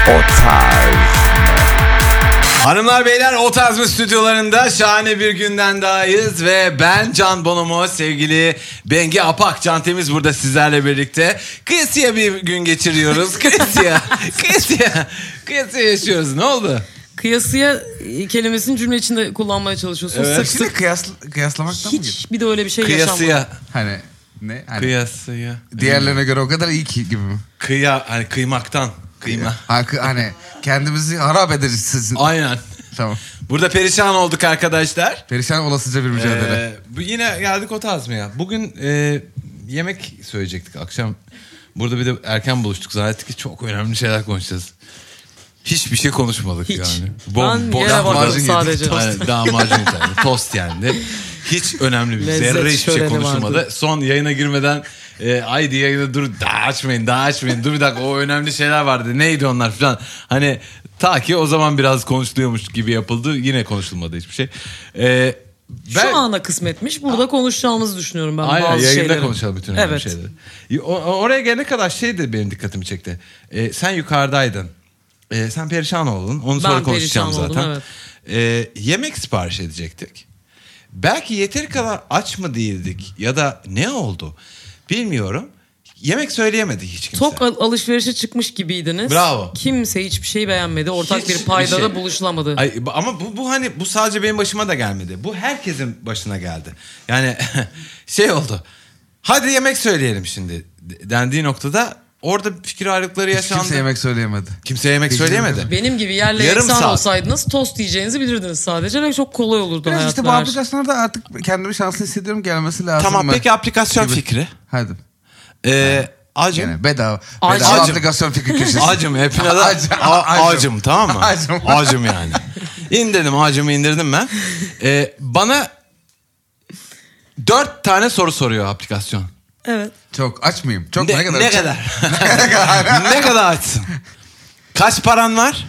Hanımlar beyler, O Tarz mı stüdyolarında şahane bir günden dahayız ve ben Can Bonomo, sevgili Bengi Apak, Can Temiz burada sizlerle birlikte. Kıyasıya bir gün geçiriyoruz. Kıyasıya yaşıyoruz. Ne oldu? Kıyasıya kelimesini cümle içinde kullanmaya çalışıyorsun. Evet. Sık sık. Kıyaslamaktan mı Hiç gidiyor? bir de öyle bir şey yaşanmadı. Kıyasıya. Hani ne? Hani Kıyasıya. diğerlerine göre o kadar iyi ki gibi mi? Hani kıymaktan. Kıyma. Hani kendimizi harap ederiz sizin. Aynen. Tamam. Burada perişan olduk arkadaşlar. Perişan olasıca bir mücadele. Bu yine geldik O Tarz mıya. Bugün yemek söyleyecektik akşam. Burada bir de erken buluştuk. Zannettik ki çok önemli şeyler konuşacağız. Hiçbir şey konuşmadık Hiç. yani. Ben yere baktım sadece. Lahmacun yedik. Tost yendi. Hiç önemli bir Lezzet zerre hiçbir şey şöleni konuşulmadı. vardı. Son yayına girmeden haydi yayını dur daha açmayın. Dur bir dakika, o önemli şeyler vardı. Neydi onlar falan. Hani ta ki o zaman biraz konuşuluyormuş gibi yapıldı. Yine konuşulmadı hiçbir şey. Şu ana kısmetmiş. Burada konuşacağımızı düşünüyorum ben Aynen, bazı yayında şeyleri. konuşalım bütün önemli şeyleri. Oraya gelene kadar şey de benim dikkatimi çekti. Sen yukarıdaydın. Sen perişan oldun. Onu sonra konuşacağım perişan zaten. oldum, Yemek sipariş edecektik. Belki yeteri kadar aç mı değildik ya da ne oldu bilmiyorum. Yemek söyleyemedi hiç kimse. Tok alışverişe çıkmış gibiydiniz. Bravo. Kimse hiçbir şey beğenmedi. Ortak Hiçbir bir paydada şey. buluşulamadı. Ama bu hani bu sadece benim başıma da gelmedi. Bu herkesin başına geldi. Yani şey oldu. Hadi yemek söyleyelim şimdi dendiği noktada orada fikir ayrılıkları Hiç yaşandı. kimse yemek söyleyemedi. Kimse yemek söyleyemedi. Benim gibi yerle Yarım eksan saat. olsaydınız tost yiyeceğinizi bilirdiniz sadece ve çok kolay olurdu Biraz hayatta işte bu her şey. aplikasyonlarda artık kendimi şanslı hissediyorum, gelmesi lazım. Tamam, peki aplikasyon Gibi. fikri. Hadi. Acım. Gene bedava. Acım. Bedava aplikasyon fikri köşesi. Acım hepine de acım, tamam mı? Acım. Acım yani. Acımı indirdim ben. Bana 4 tane soru soruyor aplikasyon. Evet. Çok aç mıyım? Çok Ne kadar? kadar? Ne kadar açsın? Kaç paran var?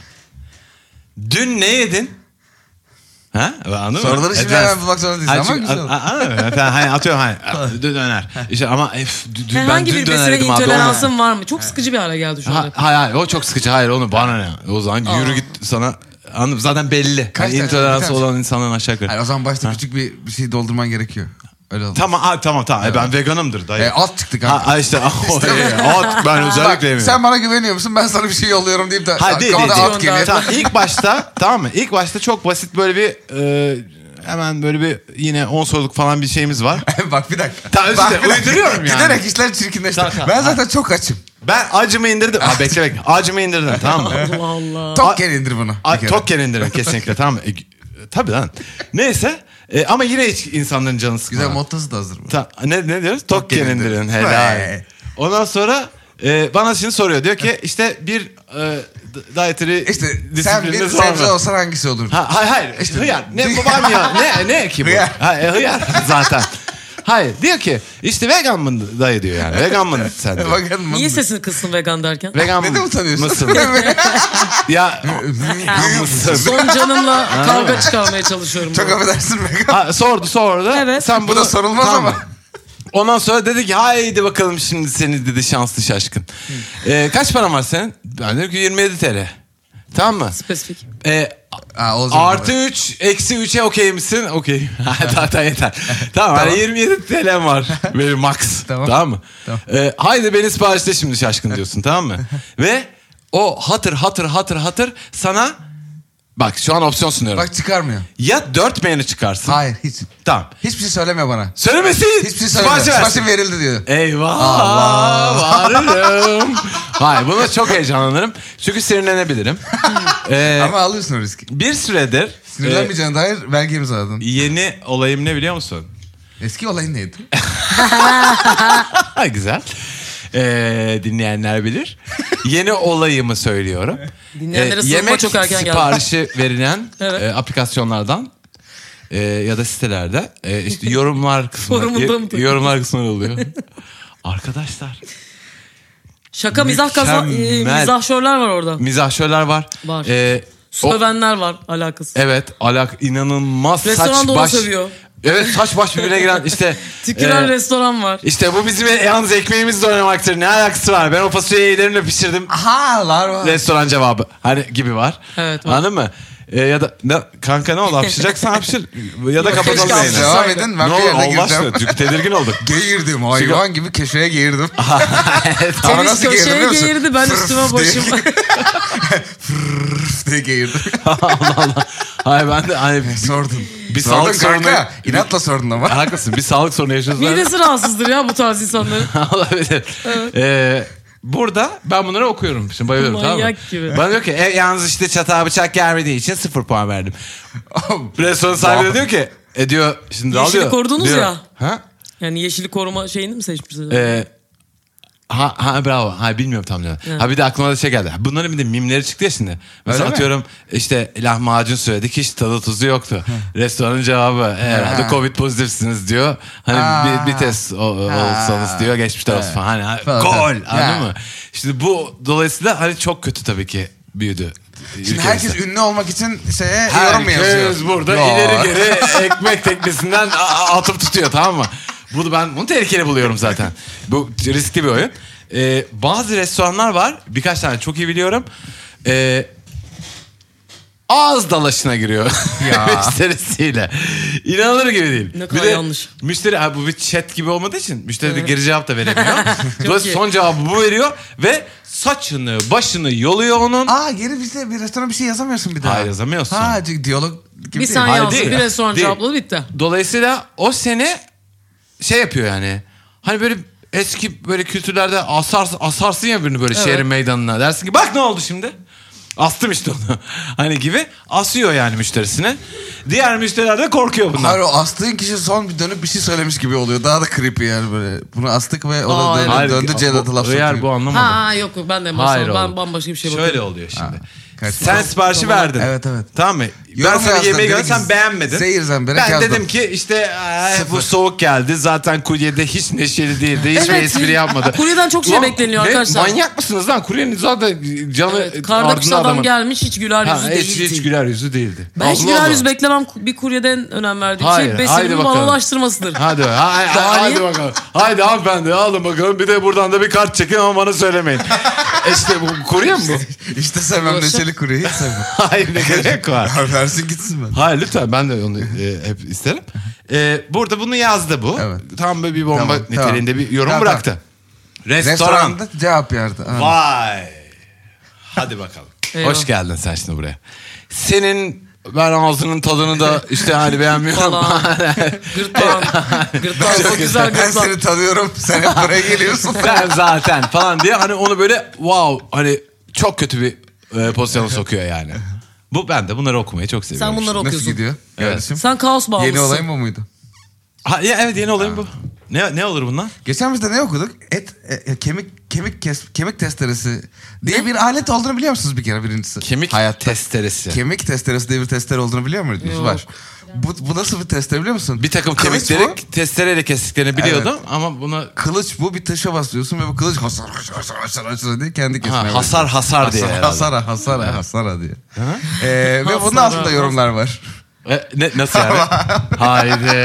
Dün ne yedin? Ha? Anladın mı? Soruları şimdi hemen bulmak zorunda değilsin ama güzel oldu. Anladın mı? Hani atıyorum dün döner. İşte ama ben Herhangi dün bir döner besine yedim abi. intoleransın var mı? Çok sıkıcı bir hale geldi şu anda. Hayır, o çok sıkıcı. Hayır, onu bana ne? O zaman yürü git sana. Anladım, zaten belli. Kaç tane? İntoleransı Bir tane. olan insanların aşağı yukarı. Hayır, o zaman başta küçük bir şey doldurman gerekiyor. Öyle oldu. Tamam. Ben veganımdır dayı. Alt çıktı kanka. İşte at, ben özellikle Bak, yemiyorum. sen bana güveniyor musun? Ben sana bir şey yolluyorum deyip de Değil. at geliyor. Tamam, ilk başta tamam mı? İlk başta çok basit böyle bir hemen böyle bir yine 10 soruluk falan bir şeyimiz var. Bak bir dakika. Tamam, Bak, işte bir dakika. uyduruyorum yani. Giderek işler çirkinleşti. Tamam. Ben zaten çok açım. Ben acımı indirdim. Bekle. Acımı indirdim, tamam mı? Allah Allah. Tokken indir bunu. Tokken indirin kesinlikle, tamam mı? Tabii lan. Neyse. Ama yine hiç insanların canı sıkma. Güzel mottosu da hazır bu. Ne diyoruz? Tokken indirin. Helal. Ondan sonra bana şimdi soruyor. Diyor ki işte bir dietary İşte sen bir disiplininiz var sebze mı? olsan hangisi olur? Hayır. İşte hıyar. Ne bu var mı ya? Ne ki bu? Hıyar. Hıyar zaten. Hayır. Diyor ki işte vegan mı dayı diyor yani. Vegan mı sen diyor. Bakın mı? Niye sesini kıssın vegan derken? Vegan Neden utanıyorsun? mısın? Ya mısın? Son canımla kavga çıkarmaya çalışıyorum. Çok burada. affedersin vegan. Sordu. Evet. Sen Bu da sorulmaz Tamam. ama. Ondan sonra dedi ki haydi bakalım şimdi seni dedi şanslı şaşkın. Kaç paran var senin? Ben dedim ki 27 TL. Tamam mı? Spesifik. Artı 3, eksi 3'e okey misin? Okey. Tamam yeter. Tamam. Hani 27 TL'm var. Benim max. Tamam mı? Tamam. Haydi beni siparişte şimdi şaşkın diyorsun, tamam mı? Ve o hatır sana bak şu an opsiyon sunuyorum. Bak çıkarmıyor. Ya 4 menü çıkarsın. Hayır hiç. Tamam. Hiçbir şey söylemiyor bana. Söylemesin. Hiçbir şey söylemiyor. Siparişim verildi diyor. Eyvah. Allah. Varırım. Hayır, buna çok heyecanlanırım. Çünkü sinirlenebilirim. Ama alıyorsun o riski. Bir süredir Sinirlenmeyeceğine dair belge imzaladın. yeni olayım ne biliyor musun? Eski olayın neydi? Güzel. Dinleyenler bilir. Yeni olayımı söylüyorum. Dinleyenlere sığınma yemek çok erken geldi. siparişi verilen Evet. aplikasyonlardan ya da sitelerde işte yorumlar Forumunda mı? yorumlar kısmı oluyor. Arkadaşlar. Şaka mizahşörler var orada. Mizahşörler var. Var. Sövenler var alakası. Evet, inanılmaz Restoranda saç onu baş. sövüyor. Evet, saç baş birbirine giren işte. Tüküren restoran var. İşte bu bizim yalnız ekmeğimizle oynamaktır. Ne alakası var? Ben o fasulyeyi ellerimle pişirdim. Aha var. Restoran cevabı. Hani gibi var. Evet, var. Anladın mı? Ya da kanka ne oldu, hapşıracaksan hapşır. Ya da kapatalım keşke yayını. Devam edin. Ben Ne bir olur yerine Allah gireceğim. aşkına. Çünkü tedirgin olduk. Geğirdim. Hayvan gibi köşeye geğirdim. Evet. Ama Deniz nasıl geğirdim köşeye biliyor musun? geğirdi, ben Fırf üstüme diye- başım. Fırf diye geğirdim. Allah Allah. Hayır ben de hani Sordun. bir Sordun sağlık sorunu. kanka. İnatla sordun ama. Haklısın, bir sağlık sorunu yaşıyoruz. Midesi rahatsızdır ya bu tarz insanların. Olabilir. Burada ben bunları okuyorum. Şimdi bayılıyorum, tamam mı? Manyak gibi. Bana diyor ki yalnız işte çatağı bıçak gelmediği için 0 puan verdim. Restoran sahibi de diyor ki diyor şimdi Yeşili alıyor. korudunuz diyor, ya. Ha? Yani yeşili koruma şeyini mi seçmişsiniz? Ha bravo. Ha bilmiyorum tam ne. Ha bir de aklıma da şey geldi. Bunların bir de mimleri çıktı ya şimdi. Mesela Öyle mi? atıyorum işte lahmacun söyledik, hiç tadı tuzu yoktu. Restoranın cevabı herhalde Ha. Covid pozitifsiniz diyor. Hani bir test olsanız diyor, geçmişler olsun falan. Hani Falan. gol, Ha. anladın mı? Şimdi bu dolayısıyla hani çok kötü tabii ki büyüdü. Şimdi herkes ünlü olmak için yorum mu yazıyor? Herkes burada Yo. ileri geri ekmek teknesinden atıp tutuyor, tamam mı? Bunu tehlikeli buluyorum zaten. Bu riskli bir oyun. Bazı restoranlar var. Birkaç tane çok iyi biliyorum. Ağız dalaşına giriyor. Ya. Müşterisiyle. İnanılır gibi değil. Ne kadar bir de yanlış. Müşteri bu bir chat gibi olmadığı için müşteri de geri cevap da veremiyor. Çok Dolayısıyla iyi. son cevabı bu veriyor ve saçını başını yoluyor onun. Geri bir restorana bir şey yazamıyorsun bir daha. Hayır, yazamıyorsun. Çünkü diyalog gibi Bir değil. sen Hayır, yazdın, değil. bir restoran Değil. cevapladı, bitti. Dolayısıyla o seni şey yapıyor yani. Hani böyle eski böyle kültürlerde asarsın ya birini böyle şehrin meydanına. Dersin ki bak ne oldu şimdi? Astım işte onu. Hani gibi asıyor yani müşterisine. Diğer müşteriler de korkuyor bundan. Hayır, o astığın kişi son bir dönüp bir şey söylemiş gibi oluyor. Daha da creepy yani böyle. Bunu astık ve o da evet. döndü Cedat'ı laf sokuyor. Eğer bu anlamadım. Yok ben de Hayır ben oğlum. bambaşka bir şey Şöyle bakıyorum. oluyor şimdi. Kaçma. Sen siparişi Tamam. verdin. Evet. Tamam mı? Ben Yorum sana yazdın, yemeği dedi gönderdim, ki, sen beğenmedin. seyir zemberek Ben yazdım. dedim ki işte bu soğuk geldi. Zaten kuryede hiç neşeli değildi. Hiçbir Evet. espri yapmadı. Kuryeden çok şey Ulan, bekleniyor ne arkadaşlar. Manyak mısınız lan? Kuryenin zaten canı Evet, karda kışta ardında adam gelmiş, hiç güler yüzü değildi. hiç güler yüzü değildi. Ben hiç Allah güler Allah. yüz beklemem. Bir kuryeden önem verdiğim Hayır, şey haydi besinimi bana bakalım. ulaştırmasıdır. Hadi Daha hadi niye? bakalım. Haydi hanımefendi alın bakalım. Bir de buradan da bir kart çekin ama bana söylemeyin. İşte bu kurye mi bu? İşte sevmem Uğraşın. neşeli kuruyu hiç sevmem. Hayır, ne gerek var? Versin gitsin ben. Hayır lütfen, ben de onu hep isterim. Burada bunu yazdı bu. Evet. Tam böyle bir bomba Tamam, niteliğinde tamam. bir yorum Tamam, bıraktı. Restoran. Restoranda cevap yazdı. Ha. Vay. Hadi bakalım. Eyvah. Hoş geldin sen şimdi buraya. Senin ben ağzının tadını da işte hani beğenmiyorum. Falan. Gırtlağın. Gırtlağın çok güzel Ben gırtlağın. seni tanıyorum. Sen hep buraya geliyorsun. Sen zaten falan diye hani onu böyle wow hani çok kötü bir pozisyona sokuyor yani. Ben de bunları okumayı çok seviyorum. Sen bunları Nasıl okuyorsun. gidiyor kardeşim? Sen kaos bağımlısın. Yeni olay mı muydu? Evet, yeni olayım bu. Ne olur bundan? Geçen biz de ne okuduk? Kemik testeresi diye bir alet olduğunu biliyor musunuz bir kere birincisi? Kemik testeresi. Kemik testeresi diye bir testere olduğunu biliyor muydunuz? Yok. Var. Bu nasıl bir testere biliyor musun? Bir takım Kılıç kemikleri bu. testereyle kestiklerini biliyordum ama buna Kılıç bu, bir taşa basıyorsun ve bu kılıç hasar diye kendi kesmeye başlıyor. hasar diye herhalde. Hasara diye. Ve bunun altında yorumlar var. Nasıl yani? Haydi.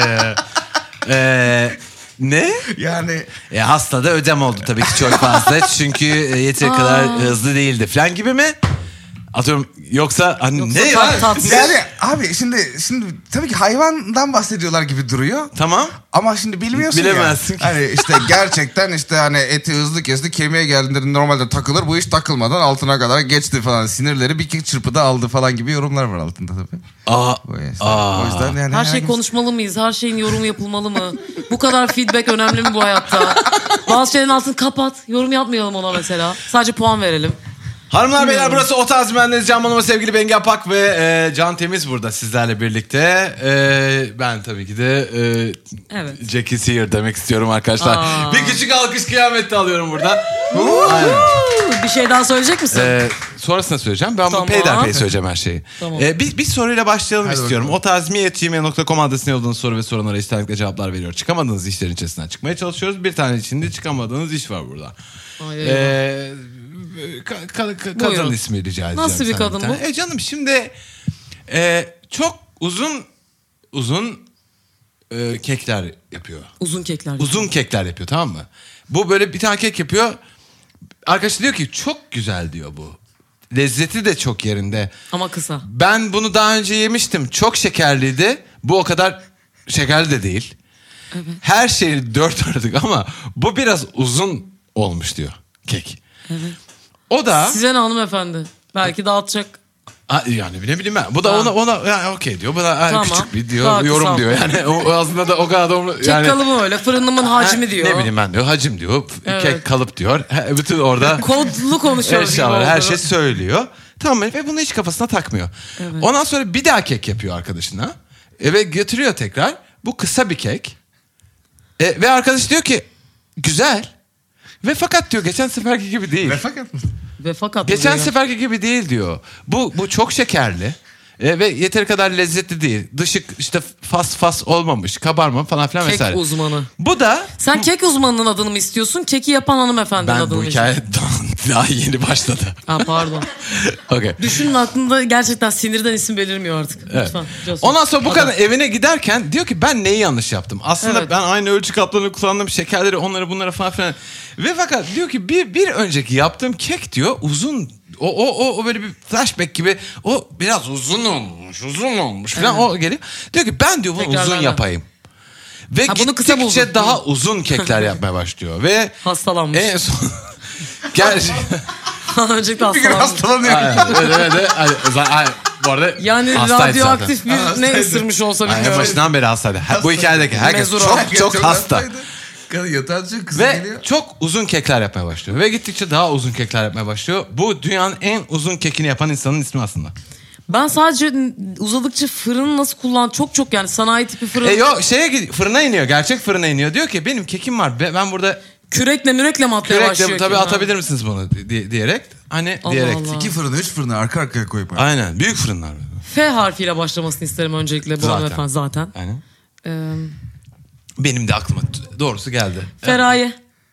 Ne? Yani Hastada ödem oldu tabii ki çok fazla. Çünkü yeteri kadar hızlı değildi falan gibi mi? Atıyorum yoksa hani Yoksa ne ya? tatsız. yani abi şimdi tabii ki hayvandan bahsediyorlar gibi duruyor. Tamam. Ama şimdi bilmiyorsun Bilemezsin ya. ki. Hani işte gerçekten işte hani eti hızlı kesti, kemiğe geldiğinde normalde takılır. Bu iş takılmadan altına kadar geçti falan. Sinirleri bir iki çırpıda aldı falan gibi yorumlar var altında tabii. O yüzden yani Her şey herhangi- konuşmalı mıyız? Her şeyin yorumu yapılmalı mı? Bu kadar feedback önemli mi bu hayatta? Bazı şeylerin altını kapat. Yorum yapmayalım ona mesela. Sadece puan verelim. Hanımlar beyler, burası O Tarz Bendeniz. Can Bonomo, sevgili Bengi Apak ve Can Temiz burada sizlerle birlikte. Ben tabii ki de Evet. Jackie Sear demek istiyorum arkadaşlar. Aa. Bir küçük alkış kıyamette alıyorum burada. Aynen. Bir şey daha söyleyecek misin? Sonrasında söyleyeceğim. Ben Tamam. bu peyderpey söyleyeceğim her şeyi. Tamam. Bir soruyla başlayalım Hadi istiyorum. bakalım. otarzmi@gmail.com adresine yolladığınız soru ve sorunlara içtenlikle cevaplar veriyor. Çıkamadığınız işlerin içerisinden çıkmaya çalışıyoruz. Bir tane içinde çıkamadığınız iş var burada. Ay, eyvah. Kadın Buyurun. ismi rica edeceğim. Nasıl bir senden kadın tane. bu? Canım şimdi çok uzun kekler yapıyor. Uzun kekler. Uzun kekler yapıyor, tamam mı? Bu böyle bir tane kek yapıyor. Arkadaşı diyor ki çok güzel diyor bu. Lezzeti de çok yerinde. Ama kısa. Ben bunu daha önce yemiştim. Çok şekerliydi. Bu o kadar şekerli de değil. Evet. Her şeyi 4 aradık ama bu biraz uzun olmuş diyor kek. Evet. O da Size ne hanımefendi? Belki dağıtacak. yani ne bileyim ben. Bu da ona yani okey diyor. Bu da Tamam. küçük bir diyor, Daha yorum kısa. diyor. Yani o aslında da o kadar da Kek yani kalıbı öyle. Fırınımın hacmi diyor. Ne bileyim ben diyor. Hacim diyor. Evet. Kek kalıp diyor. Bütün orada Kodlu konuşuyoruz. eşyalar, gibi her oldu. şey söylüyor. Tamam ve bunu hiç kafasına takmıyor. Evet. Ondan sonra bir daha kek yapıyor arkadaşına. Ve götürüyor tekrar. Bu kısa bir kek. Ve arkadaş diyor ki güzel. Ve fakat diyor geçen seferki gibi değil. Ve fakat Geçen diyor. seferki gibi değil diyor. Bu çok şekerli. Ve yeteri kadar lezzetli değil. Dışı işte fas olmamış, kabarma falan filan Kek vesaire. uzmanı. Bu da Sen kek uzmanının adını mı istiyorsun? Keki yapan hanımefendinin ben adını bu mı hikaye daha yeni başladı. Ha pardon. Okay. Düşünün aklında gerçekten sinirden isim belirmiyor artık. Evet. Lütfen. Diyorsun. Ondan sonra bu Adam. kadın evine giderken diyor ki ben neyi yanlış yaptım? Aslında Evet. ben aynı ölçü kaplarını kullandım. Şekerleri onları bunları falan filan. Ve fakat diyor ki bir önceki yaptığım kek diyor uzun. O böyle bir flashback gibi. O biraz uzun olmuş falan o geliyor. Diyor ki ben diyor bunu Tekrarlarla. uzun yapayım. Ve bunu kısa gittikçe buldun. daha uzun kekler yapmaya başlıyor. Ve Hastalanmış. en son... Gerçekten... Öncelikle Bir gün hastalanmış. hastalanıyor. Evet. Bu arada Yani hastaydı radyoaktif zaten. bir ne ısırmış olsa Aynen bilmiyorum. başından beri hastaydı. Bu hikayedeki herkes Mezura. çok hasta. Kadın yatağa düşüyor, kızı Ve geliyor. çok uzun kekler yapmaya başlıyor. Ve gittikçe daha uzun kekler yapmaya başlıyor. Bu dünyanın en uzun kekini yapan insanın ismi aslında. Ben sadece uzadıkça fırını nasıl çok yani sanayi tipi fırın. Fırına iniyor. Gerçek fırına iniyor. Diyor ki benim kekim var. Ben burada Kürekle mi atmaya başlıyor. kürekle tabii ki? atabilir misiniz bunu diyerek. Hani Allah diyerek. Allah. 2 fırını 3 fırını arka arkaya koyup. Aynen. Büyük fırınlar. F harfiyle başlamasını isterim öncelikle bu Zaten. hanımefendi zaten. Aynen. Ee, Benim de aklıma doğrusu geldi. Feraye.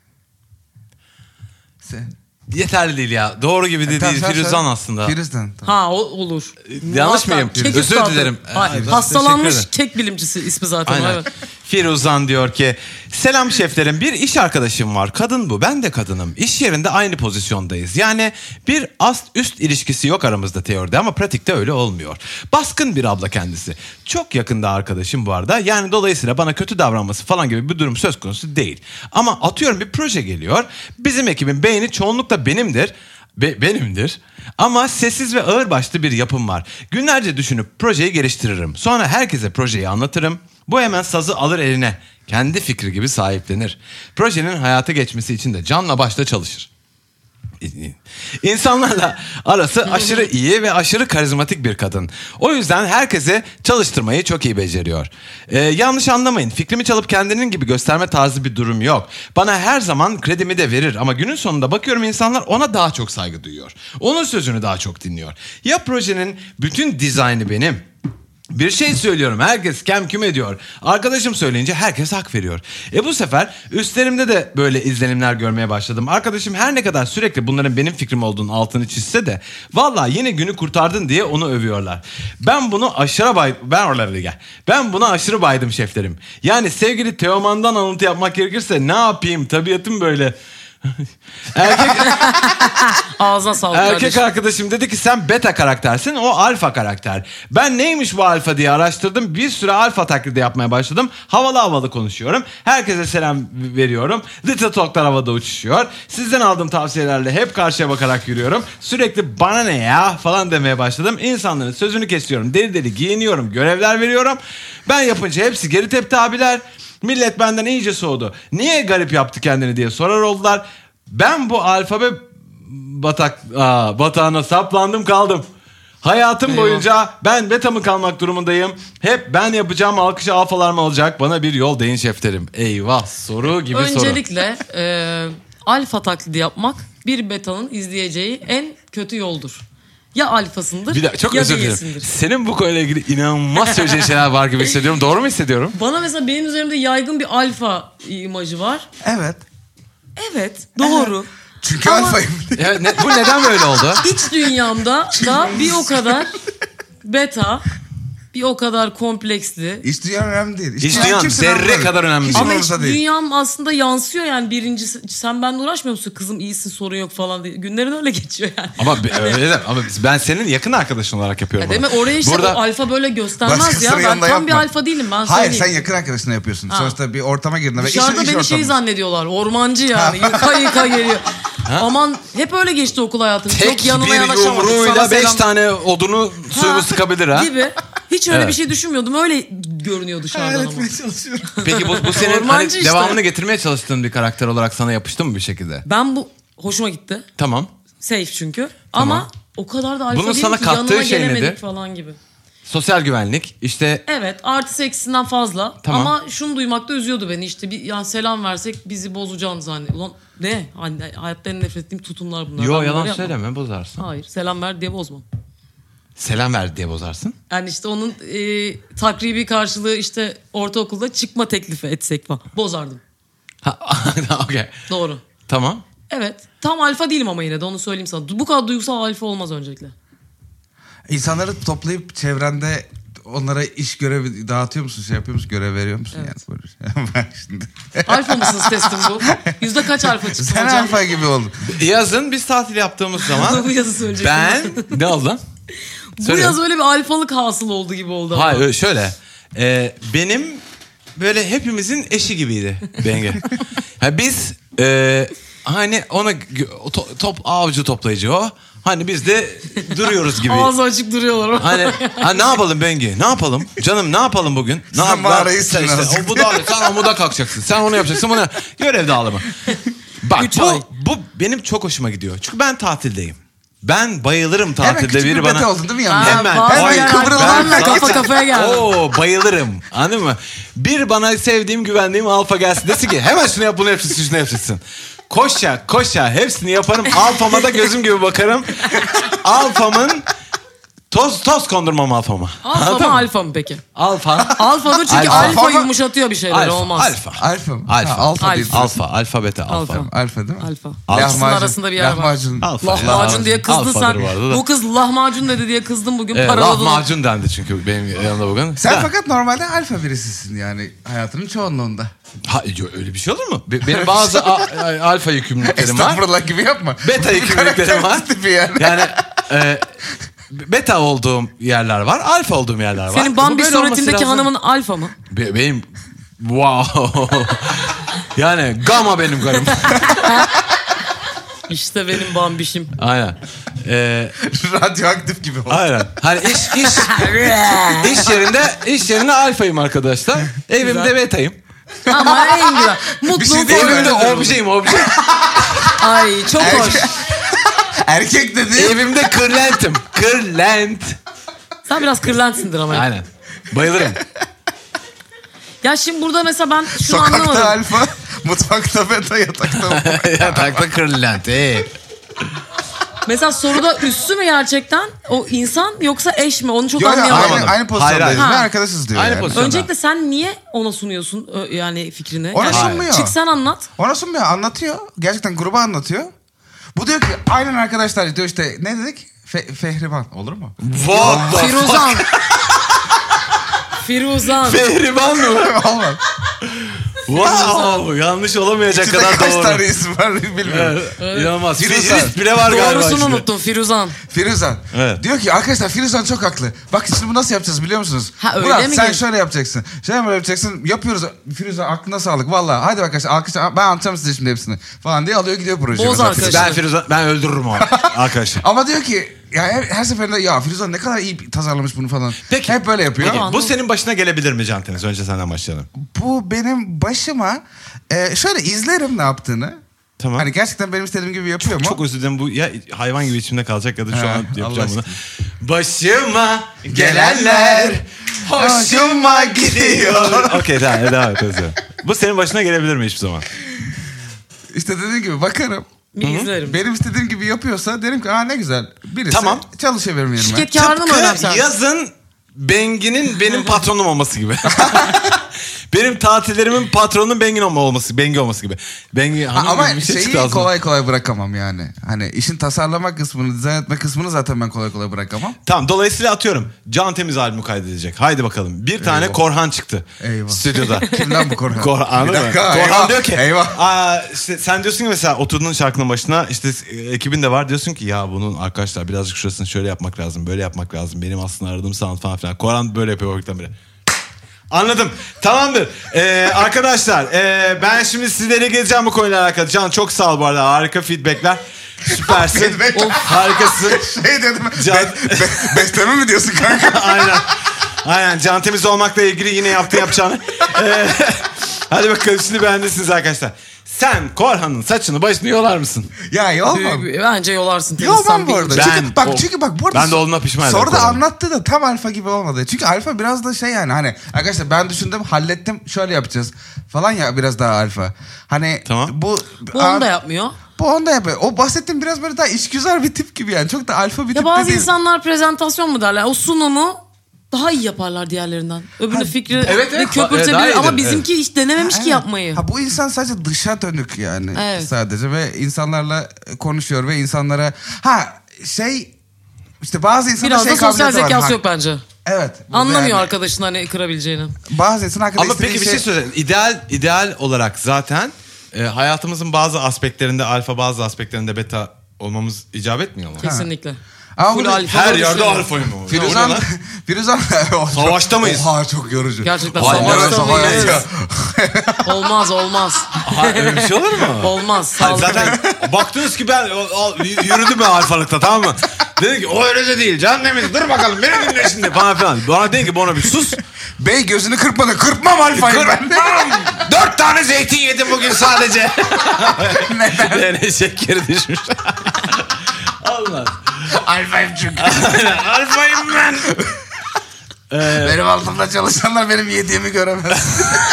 Sen. Yeterli değil ya. Doğru gibi de değil. Firuzan aslında. Firuzan. Tamam. Ha o olur. Yanlış mıyım? Kek Özür üstadı. dilerim. Hayır, Teşekkür hastalanmış ederim. kek bilimcisi ismi zaten. Aynen. Evet. Firuzan diyor ki selam şeflerim, bir iş arkadaşım var, kadın bu, ben de kadınım, iş yerinde aynı pozisyondayız, yani bir ast üst ilişkisi yok aramızda teoride ama pratikte öyle olmuyor. Baskın bir abla kendisi, çok yakında arkadaşım bu arada, yani dolayısıyla bana kötü davranması falan gibi bir durum söz konusu değil. Ama atıyorum bir proje geliyor, bizim ekibin beyni çoğunlukla benimdir. Benimdir. Ama sessiz ve ağırbaşlı bir yapım var. Günlerce düşünüp projeyi geliştiririm. Sonra herkese projeyi anlatırım. Bu hemen sazı alır eline. Kendi fikri gibi sahiplenir. Projenin hayata geçmesi için de canla başla çalışır. İnsanlarla arası aşırı iyi ve aşırı karizmatik bir kadın. O yüzden herkese çalıştırmayı çok iyi beceriyor. Yanlış anlamayın. Fikrimi çalıp kendinin gibi gösterme tarzı bir durum yok. Bana her zaman kredimi de verir ama günün sonunda bakıyorum insanlar ona daha çok saygı duyuyor. Onun sözünü daha çok dinliyor. Ya projenin bütün dizaynı benim. Bir şey söylüyorum, herkes kem küm ediyor. Arkadaşım söyleyince herkes hak veriyor. Bu sefer üstlerimde de böyle izlenimler görmeye başladım. Arkadaşım her ne kadar sürekli bunların benim fikrim olduğunun altını çizse de vallahi yine günü kurtardın diye onu övüyorlar. Ben bunu aşırı baydım şeflerim. Yani sevgili Teoman'dan alıntı yapmak gerekirse ne yapayım, tabiatım böyle. Ağzına sağlık Erkek kardeşim. arkadaşım dedi ki sen beta karaktersin, o alfa karakter. Ben neymiş bu alfa diye araştırdım. Bir süre alfa taklidi yapmaya başladım. Havalı havalı konuşuyorum. Herkese selam veriyorum. Little Talk'lar havada uçuşuyor. Sizden aldığım tavsiyelerle hep karşıya bakarak yürüyorum. Sürekli bana ne ya falan demeye başladım. İnsanların sözünü kesiyorum. Deli deli giyiniyorum. Görevler veriyorum. Ben yapınca hepsi geri tepti abiler. Millet benden iyice soğudu. Niye garip yaptı kendini diye sorar oldular. Ben bu alfabe batağına saplandım kaldım. Hayatım Eyvah. boyunca ben beta mı kalmak durumundayım? Hep ben yapacağım, alkışı alfalar mı olacak? Bana bir yol deyin şeflerim. Eyvah, soru gibi soru. Öncelikle alfa taklidi yapmak bir betanın izleyeceği en kötü yoldur. Ya alfasındır Bir dakika, çok ya özür dilerim. değilsindir. Senin bu konuyla ilgili inanılmaz söyleyeceğin şeyler var gibi hissediyorum. Doğru mu hissediyorum? Bana mesela benim üzerimde yaygın bir alfa imajı var. Evet. Evet, doğru. Çünkü Ama- alfayım. Evet, bu neden böyle oldu? İç dünyamda da bir o kadar beta bir o kadar kompleksli. İç dünyan önemli değil. İç dünyan zerre kadar önemli değil. Ama iç Umurumuzda değil. dünyam aslında yansıyor yani birincisi. Sen benimle uğraşmıyor musun kızım iyisin sorun yok falan diye. Günlerin öyle geçiyor yani. Ama öyle de, ama ben senin yakın arkadaşın olarak yapıyorum. Ya bunu. demek oraya işte Burada- o alfa böyle göstermez ya. Başkasının Ben yanında tam bir yapma. alfa değilim ben Hayır söyleyeyim. sen yakın arkadaşına yapıyorsun. Ha. Sonuçta bir ortama girdin ve Dışarıda iş beni şey ortamı. zannediyorlar. Ormancı yani. Yıka yıka geliyor. Aman hep öyle geçti okul hayatım. Tek Çok yanıma bir yanaşamadım. yumruğuyla Sana 5 selam. tane odunu suyumu sıkabilir ha. Gibi. Hiç öyle Evet. bir şey düşünmüyordum. Öyle görünüyor dışarıdan ama. çalışıyorum. Peki bu senin Ormancı hani işte. devamını getirmeye çalıştığın bir karakter olarak sana yapıştı mı bir şekilde? Ben bu hoşuma gitti. Tamam. Safe çünkü. Ama o kadar da alfa Bunun değilim sana ki kattığı yanına şey gelemedik nedir? falan gibi. Sosyal güvenlik işte Evet artı eksiğinden fazla. Tamam. Ama şunu duymak da üzüyordu beni. İşte bir yani selam versek bizi bozacağını zannediyor. Ulan ne? Hani, hayatta en nefret ettiğim tutumlar bunlar. Ben yo bunları yalan yapmam. söyleme bozarsın. Hayır selam ver diye bozmam. Selam ver diye bozarsın. Yani işte onun takribi karşılığı işte ortaokulda çıkma teklifi etsek falan. Bozardım. Ha, okey. Doğru. Tamam. Evet. Tam alfa değilim ama yine de onu söyleyeyim sana. Bu kadar duygusal alfa olmaz öncelikle. İnsanları toplayıp çevrende onlara iş görevi dağıtıyor musun? Şey yapıyor musun? Görev veriyor musun? Evet. Yani böyle. Bak şimdi. Alfa mısınız testim bu? Yüzde kaç alfa çıktı Sen hocam? alfa gibi oldun. Yazın biz tatil yaptığımız zaman Bu yazı söyleyecektim. ne oldu lan? Bu Söyle. yaz öyle bir alfalık hasıl oldu gibi oldu. ama. Hayır öyle şöyle. Benim böyle hepimizin eşi gibiydi Bengi. Ha, biz hani ona avcı toplayıcı o. Hani biz de duruyoruz gibi. Ağzı açık duruyorlar. Hani ne yapalım Bengi? Ne yapalım? Canım ne yapalım bugün? Ne Sen mağarayı sen silin azıcık. sen amuda kalkacaksın. Sen onu yapacaksın. Bunu görev dağılımı. Bak 3 ay. bu benim çok hoşuma gidiyor. Çünkü ben tatildeyim. Ben bayılırım Hemen tatilde küçük biri bir bana. beta oldun değil mi Ha, yanında? Hemen. bazı Ay, yerler kıvrılan kafa kafa kafaya geldi. Oo bayılırım. Anladın mı? Bir bana sevdiğim güvendiğim alfa gelsin desin ki hemen şunu yap bunu yapacaksın şunu yapacaksın. Koşa hepsini yaparım. Alfama da gözüm gibi bakarım. Alfamın toz kondurmam alfama. Alfa Anladın mı mı? alfa mı peki? Alfa. Alfadır çünkü Alfa. alfa yumuşatıyor bir şeyler olmaz. Alfa. Alfa mı? Alfa. Ha, alfa Alfa. değil. Alfa, beta, alfa. Alfa. Alfa değil mi? Alfa. İkisinin arasında bir yer var. Lahmacun. Alfa. Lahmacun diye kızdın Alfadır sen. bu arada da. Bu kız lahmacun dedi diye kızdın bugün. Evet, Paraladın. lahmacun dendi çünkü benim yanımda bugün. Sen Da- fakat normalde alfa birisisin yani hayatının çoğunluğunda. Ha, öyle bir şey olur mu? Benim bazı alfa yükümlülüklerim var. Estağfurullah gibi yapma. Beta yükümlülüklerim var. Tipi yani. Yani beta olduğum yerler var, alfa olduğum yerler var. Senin Bu Bambi böyle olması suretindeki lazım. hanımın alfa mı? Benim wow. Yani gamma benim karım. İşte benim Bambişim. Aynen. Radyoaktif gibi oldu. Aynen. Hani iş yerinde alfayım arkadaşlar. Evimde Güzel. betayım. Ama en güzel. Mutlu. Bir şey değil mi? Evimde öyle objeyim. Ay çok hoş. Erkek dedi. Evimde kırlentim. Kırlent. Sen biraz kırlentsindir ama. Aynen. Bayılırım. Ya şimdi burada mesela ben şunu Sokakta anlamadım. alfa, mutfakta beta, yatakta Yatakta kırlent. Mesela soruda üssü mü gerçekten o insan yoksa eş mi? Onu çok Yok yok anlayamadım. aynı pozisyondayız. Hayır. Ne Ha. arkadaşız diyor Aynı yani. pozisyon. Öncelikle sen niye ona sunuyorsun yani fikrini? Ona Yani sunmuyor. çık sen anlat. Ona sunmuyor anlatıyor. Gerçekten gruba anlatıyor. Bu diyor ki aynen arkadaşlar diyor işte ne dedik? Fehriban olur mu? What the fuck? Firuzan. Firuzan. Fehriban mı? Olmaz. Wow. Yanlış olamayacak İçinde kadar kaç doğru. tane isim var bilmiyorum. İnanılmaz. Firuzan. Fikrist bile var galiba Doğrusunu içinde. unuttum Firuzan. Firuzan. Evet. Diyor ki arkadaşlar Firuzan çok haklı. Bak şimdi bu nasıl yapacağız biliyor musunuz? Ha, öyle Murat mi sen gel- şöyle yapacaksın. Şöyle böyle yapacaksın. Yapıyoruz. Firuzan aklına sağlık. Vallahi hadi arkadaşlar alkışlar. Ben anlatacağım size şimdi hepsini. Falan diye alıyor gidiyor proje. Boz Mesela arkadaşlar. Ben öldürürüm o arkadaşı. Ama diyor ki ya her seferinde ya Firuzan ne kadar iyi tasarlamış bunu falan. Peki. Hep böyle yapıyor. Peki, bu senin başına gelebilir mi Can Temiz? Önce senden başlayalım. Bu benim başıma şöyle izlerim ne yaptığını. Tamam. Hani gerçekten benim istediğim gibi yapıyor mu? Çok özür dilerim bu ya hayvan gibi içimde kalacak ya da şu Ha, an Allah yapacağım bunu. aşkına. Başıma gelenler hoşuma gidiyor. Okey tamam devam et. özür dilerim. Bu senin başına gelebilir mi hiçbir zaman? İşte dediğim gibi bakarım. Bir izlerim. Benim istediğim gibi yapıyorsa derim ki ne güzel. Birisi Tamam. çalışabilirim yerime. Şirket karını mı Tıpkı önemsen? yazın Bengi'nin benim patronum olması gibi. Benim tatillerimin patronunun Bengi olması gibi. Bengi hanım Ama bir şey çıktı şeyi ağzımdan. kolay kolay bırakamam yani. Hani işin tasarlama kısmını, dizayn etme kısmını zaten ben kolay kolay bırakamam. Tamam, dolayısıyla atıyorum. Can Temiz albümü kaydedecek. Haydi bakalım. Bir tane Korhan çıktı. Eyvah. Stüdyoda. Kimden bu Korhan? Korhan, Bir değil mi? dakika, Korhan eyvah, diyor ki eyvah. işte sen diyorsun ki mesela oturdun şarkının başına, işte ekibin de var, diyorsun ki ya bunun arkadaşlar birazcık şurasını şöyle yapmak lazım, böyle yapmak lazım. Benim aslında aradığım sound falan filan. Korhan böyle yapıyor vakitten beri. Anladım. Tamamdır. Arkadaşlar ben şimdi sizlere geleceğim bu konuyla alakalı. Can çok sağ ol bu arada. Harika feedbackler. Süpersin. Feedback. Harikasın. Şey dedim. Can... Besleme mi diyorsun kanka? Aynen. Can Temiz olmakla ilgili yine yapacağını. Hadi bakalım, şimdi beğendiysiniz arkadaşlar. Sen Korhan'ın saçını başını yolar mısın? Ya yolmam. Bence yolarsın. Yolmam bu arada. Çünkü bak bu arada. Ben de olduğuna pişman ederim. Sonra da Korhan'ın. anlattı da tam alfa gibi olmadı. Çünkü alfa biraz da şey yani hani arkadaşlar ben düşündüm, hallettim, şöyle yapacağız falan ya, biraz daha alfa. Hani Tamam. bu onu da yapmıyor. Bu onu da yapıyor. O bahsettiğim biraz böyle daha işgüzar bir tip gibi yani. Çok da alfa bir tip Ya de bazı değil. insanlar prezentasyon mu derler? O sunumu daha iyi yaparlar diğerlerinden. Öbürünün fikri evet. ve köpürtebilir Daha iyidir, ama bizimki hiç denememiş ki Evet. yapmayı. Ha, bu insan sadece dışa dönük yani Evet. sadece ve insanlarla konuşuyor ve insanlara işte bazı insanlar Biraz da sosyal kabiliyeti var. zekası yok bence. Evet. Anlamıyor yani, arkadaşın hani kırabileceğini. Bazı insan hakikaten Ama peki bir şey söyleyeyim. İdeal olarak zaten hayatımızın bazı aspeklerinde alfa, bazı aspeklerinde beta olmamız icap etmiyor mu? Kesinlikle. Ama Full burada alfa Her da yerde düşünüyorum. alfayım mı? Firuzan Savaşta mıyız? Oha çok yorucu. Gerçekten Hayır, savaşta evet, mıyız? Olmaz. Öyle bir şey olur mu? Olmaz. Hani Sağlıklı. zaten baktınız ki ben yürüdüm ben alfalıkta, tamam mı? Dedi ki o öyle de değil. Can Temiz dur bakalım beni dinle şimdi falan filan. Bana dedi ki bana bir sus. Bey gözünü kırpmadı. Kırpmam alfayı ben. 4 tane zeytin yedim bugün sadece. Neden? Yani şekeri düşmüş. Allah. Alfayım çünkü. Alfayım ben. Benim altımda çalışanlar benim yediğimi göremez.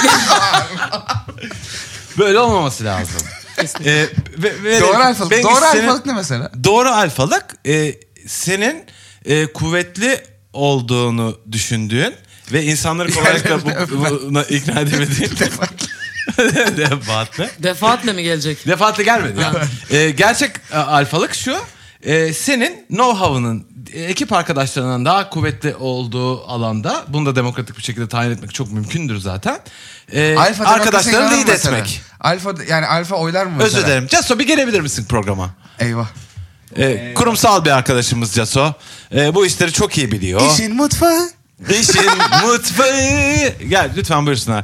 Böyle olmaması lazım. Doğru alfalık. Bengi, Doğru alfalık ne mesela? Doğru alfalık senin kuvvetli olduğunu düşündüğün ve insanları kolaylıkla buna ikna edemediğin. Defaatle. Defaatle mi gelecek? Defaatle gelmedi ya. Gerçek alfalık şu. Senin know-how'ının ekip arkadaşlarından daha kuvvetli olduğu alanda, bunu da demokratik bir şekilde tayin etmek çok mümkündür zaten. Arkadaşlarını lead etmek. Alfa oylar mı mesela? Özür dilerim. Caso bir gelebilir misin programa? Eyvah. Kurumsal bir arkadaşımız Caso. Bu işleri çok iyi biliyor. İşin mutfağı. İşin mutfağı. Gel lütfen buyursunlar.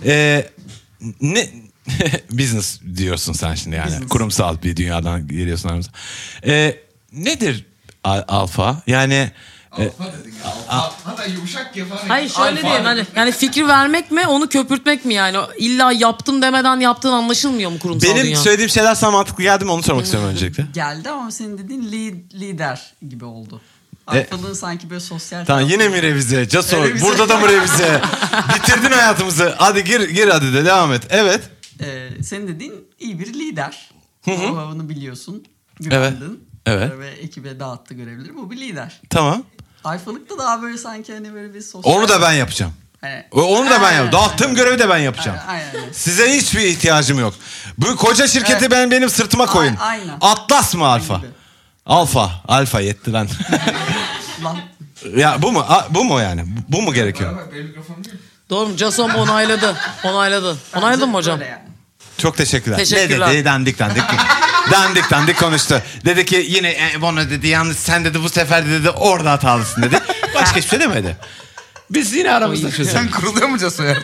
Ne business diyorsun sen şimdi yani. Business. Kurumsal bir dünyadan geliyorsun aramıza. Nedir alfa? Yani Alfa dedik ya. Hatta yumuşak ya falan. Hayır şöyle diyeyim hani yani fikir vermek mi onu köpürtmek mi yani illa yaptım demeden yaptığın anlaşılmıyor mu kurumsal benim dünya? söylediğim şeyler sana mantıklı geldi mi onu sormak istiyorum öncelikle. Geldi ama senin dediğin lider gibi oldu. Alfalığın sanki böyle sosyal... Tamam yine mi revize? Caso Revize. burada da mı revize? Bitirdin hayatımızı. Hadi gir hadi de devam et. Evet. Senin dediğin iyi bir lider. Hı. Onu biliyorsun. Güvendin. Evet. Ve ekibe dağıttı görevleri. Bu bir lider. Tamam. Alfalıkta daha böyle sanki hani böyle bir sosyal... Onu da ben yapacağım. Hani... Onu da ben Aynen, yapacağım. Dağıttığım aynen. görevi de ben yapacağım. Aynen. Size hiçbir ihtiyacım yok. Bu koca şirketi Evet. benim sırtıma koyun. Aynen. Atlas mı alfa? Gibi. Alfa yetti lan. Lan. Ya bu mu? Bu mu yani? Bu mu gerekiyor? Benim mikrofonum değil. Doğru mu? Jason onayladı. Onayladın mı hocam? Böyle yani. Çok teşekkürler. Teşekkürler. Ne dedi? Dandik konuştu. Dedi ki yine bunu dedi yanlış, sen dedi bu sefer dedi orada hatalısın dedi. Başka hiçbir şey demedi. Biz yine aramızda çözelim. Sen kuruluyor mu Caso ya?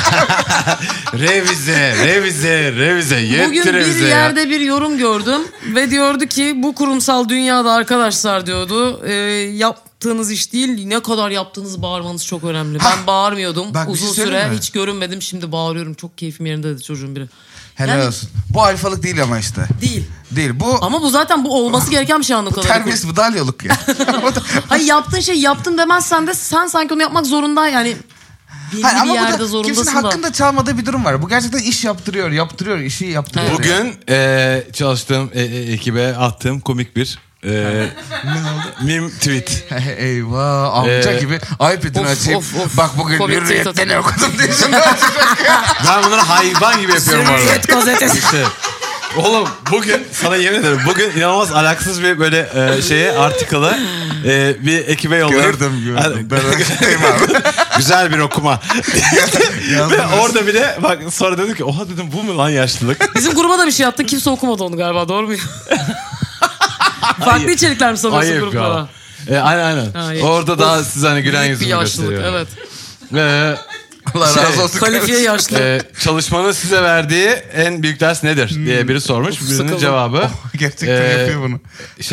Revize. Yetti Bugün bir revize ya. yerde bir yorum gördüm ve diyordu ki bu kurumsal dünyada arkadaşlar diyordu yaptığınız iş değil ne kadar yaptığınızı bağırmanız çok önemli. Ben bağırmıyordum bak bir uzun şey süre söyleyeyim mi? hiç görünmedim şimdi bağırıyorum çok keyfim yerinde dedi çocuğun biri. Helal Yani- olsun. Bu alfalık değil ama işte. Değil. Değil. Bu Ama bu zaten bu olması gereken bir şey anladığım kadarıyla. terbiyesiz bu dalyoluk ya. Hayır yaptığın şey yaptın demezsen de sen sanki onu yapmak zorunda yani. Belli Hayır, bir ama yerde bu da zorundasın kimsenin da. hakkında çalmadığı bir durum var. Bu gerçekten iş yaptırıyor, işi yaptırıyor. Bugün çalıştığım ekibe attığım komik bir Meme tweet. Eyvah amca gibi iPad'ini Of, açayım. of, of. Bak bugün Covid bir tweet rüyetten atıyor. okudum diye şimdi açacak. Ben bunları hayvan gibi yapıyorum bu arada. Hürriyet gazetesi. İşte, oğlum bugün sana yemin ederim bugün inanılmaz alaksız bir böyle article'ı bir ekibe yollayıp. Gördüm. Ben okuyayım abi. Güzel bir okuma. Yazdım. Ve orada bile bak sonra dedim ki oha dedim bu mu lan yaşlılık? Bizim gruba da bir şey attın. Kimse okumadı onu galiba. Doğru mu? Farklı içerikler mi sanıyorsun Ayıp gruplara? ya. Aynen. Ayıp. Orada daha siz hani gülen Büyük bir yüzümü yaşlılık. gösteriyor. Evet. Allah razı olsun. Kalifiye yaşlı. Çalışmanın size verdiği en büyük ders nedir diye biri sormuş. Birinin sıkıldım. cevabı Gerçekten yapıyor bunu.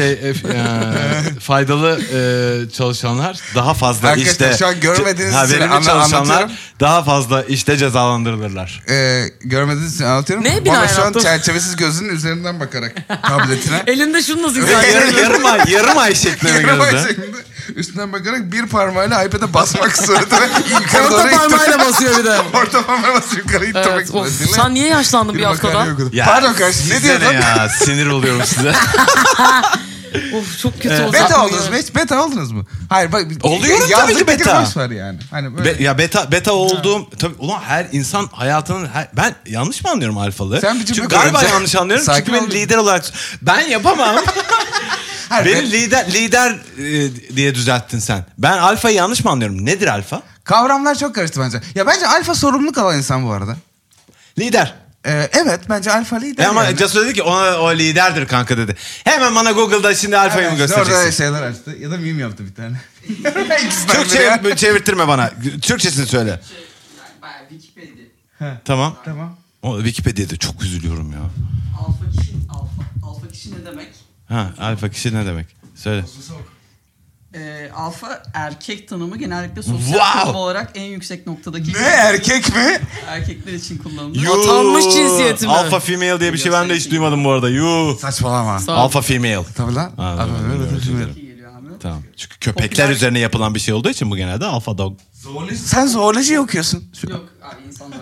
faydalı çalışanlar daha fazla Arkadaşlar, işte şu an görmediğiniz için verimli çalışanlar anlatıyorum. daha fazla işte cezalandırılırlar. Görmediğiniz için anlatıyorum. Ne binaen Bana şu an yaptın? çerçevesiz gözünün üzerinden bakarak tabletine. Elinde şunu nasıl izah yarım ay şeklinde Yarım ay gözle. şeklinde üstünden bakarak bir parmağıyla iPad'e basmak suretiyle yukarı Orta doğru parmağıyla basıyor bir de. Orta parmağıyla basıyor yukarı ittirmek Evet, of. suretiyle. Sen niye yaşlandın bir haftada? Ya, Pardon kardeşim ne size diyordun? ya sinir oluyorum size. Of çok kötü olacak. Beta bu oldunuz ya. mu hiç? Beta oldunuz mu? Hayır bak. Oluyorum tabii yazlık ki bir beta. boş var yani. Hani böyle. Beta olduğum tabii ulan her insan hayatının ben yanlış mı anlıyorum alfalı? Sen bir cümle Çünkü galiba kurunca- yanlış anlıyorum Sakin çünkü beni ol. lider olarak ben yapamam. Hayır, Beni lider diye düzelttin sen. Ben alfayı yanlış mı anlıyorum? Nedir alfa? Kavramlar çok karıştı bence. Ya bence alfa sorumluluk alan insan bu arada. Lider. Evet bence alfa lider Ama yani. Casu dedi ki o liderdir kanka dedi. Hemen bana Google'da şimdi alfayı mı Evet, orada göstereceksin? şeyler açtı. Ya da meme yaptı bir tane. İkisinden biri ya. Türkçe çevirttirme bana. Türkçesini söyle. Yani bayağı Wikipedia. Tamam. Tamam. O Wikipedia'da çok üzülüyorum ya. Alfa kişi ne demek? Ha, alfa kişi ne demek? Söyle. Alfa erkek tanımı genellikle sosyal Wow! tanım olarak en yüksek noktadaki Ne erkek mi? erkekler için kullanılır. Yuh! Atanmış cinsiyeti mi? Alfa female diye bir şey ben de hiç duymadım bu arada. Yuh. Saçmalama. Sağ ol. Alfa female. Tabii lan. Ha, Abi, doğru, evet, doğru, evet. doğru. İyi geliyor abi. Tamam. Çünkü köpekler üzerine yapılan bir şey olduğu için bu genelde alfa dog. Sen zooloji okuyorsun. Yok abi insanlar.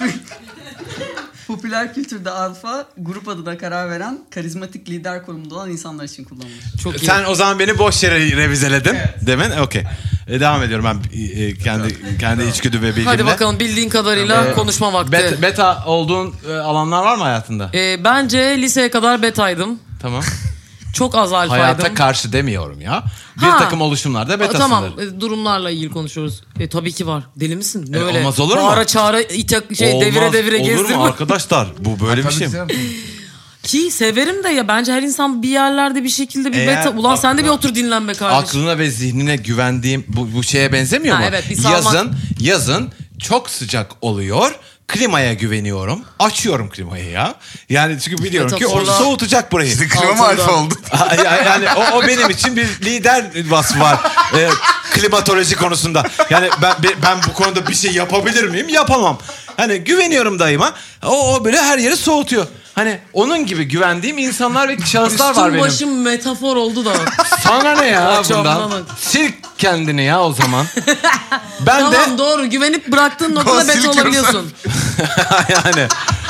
Popüler kültürde alfa grup adına karar veren karizmatik lider konumunda olan insanlar için kullanılır. Çok iyi. Sen o zaman beni boş yere revizeledin. Demin okey. Devam ediyorum ben kendi içgüdü ve bilgimle. Hadi bakalım bildiğin kadarıyla konuşma vakti. Beta olduğun alanlar var mı hayatında? Bence liseye kadar betaydım. Tamam. Çok az alfaydım. Hayata karşı demiyorum ya. Bir Ha. takım oluşumlarda betasındır. Tamam durumlarla ilgili konuşuyoruz. Tabii ki var. Deli misin? Ne öyle? olmaz olur mu? Bağıra çağıra devire devire Olur mu gezdirme. arkadaşlar? Bu böyle bir Tabii şey mi? canım. Ki severim de ya bence her insan bir yerlerde bir şekilde bir Eğer beta. Ulan sen de bir aklına- otur dinlen be kardeşim. Aklına ve zihnine güvendiğim bu şeye benzemiyor Ha, mu? evet, bir salmak. Yazın çok sıcak oluyor. Klimaya güveniyorum. Açıyorum klimayı ya. Yani çünkü biliyorum ki o Metaforla- soğutacak burayı. İşte klima mı Altında. alfa oldu? Yani o benim için bir lider vasfı var. Klimatoloji konusunda. Yani ben bu konuda bir şey yapabilir miyim? Yapamam. Hani güveniyorum dayıma. O böyle her yeri soğutuyor. Hani onun gibi güvendiğim insanlar ve şahıslar var Üstüm benim. başım metafor oldu da. Sana ne ya Açamdan bundan? bak. Sil kendini ya o zaman. Ben Tamam de doğru güvenip bıraktığın noktada beta silkiyorsan. olabiliyorsun. yani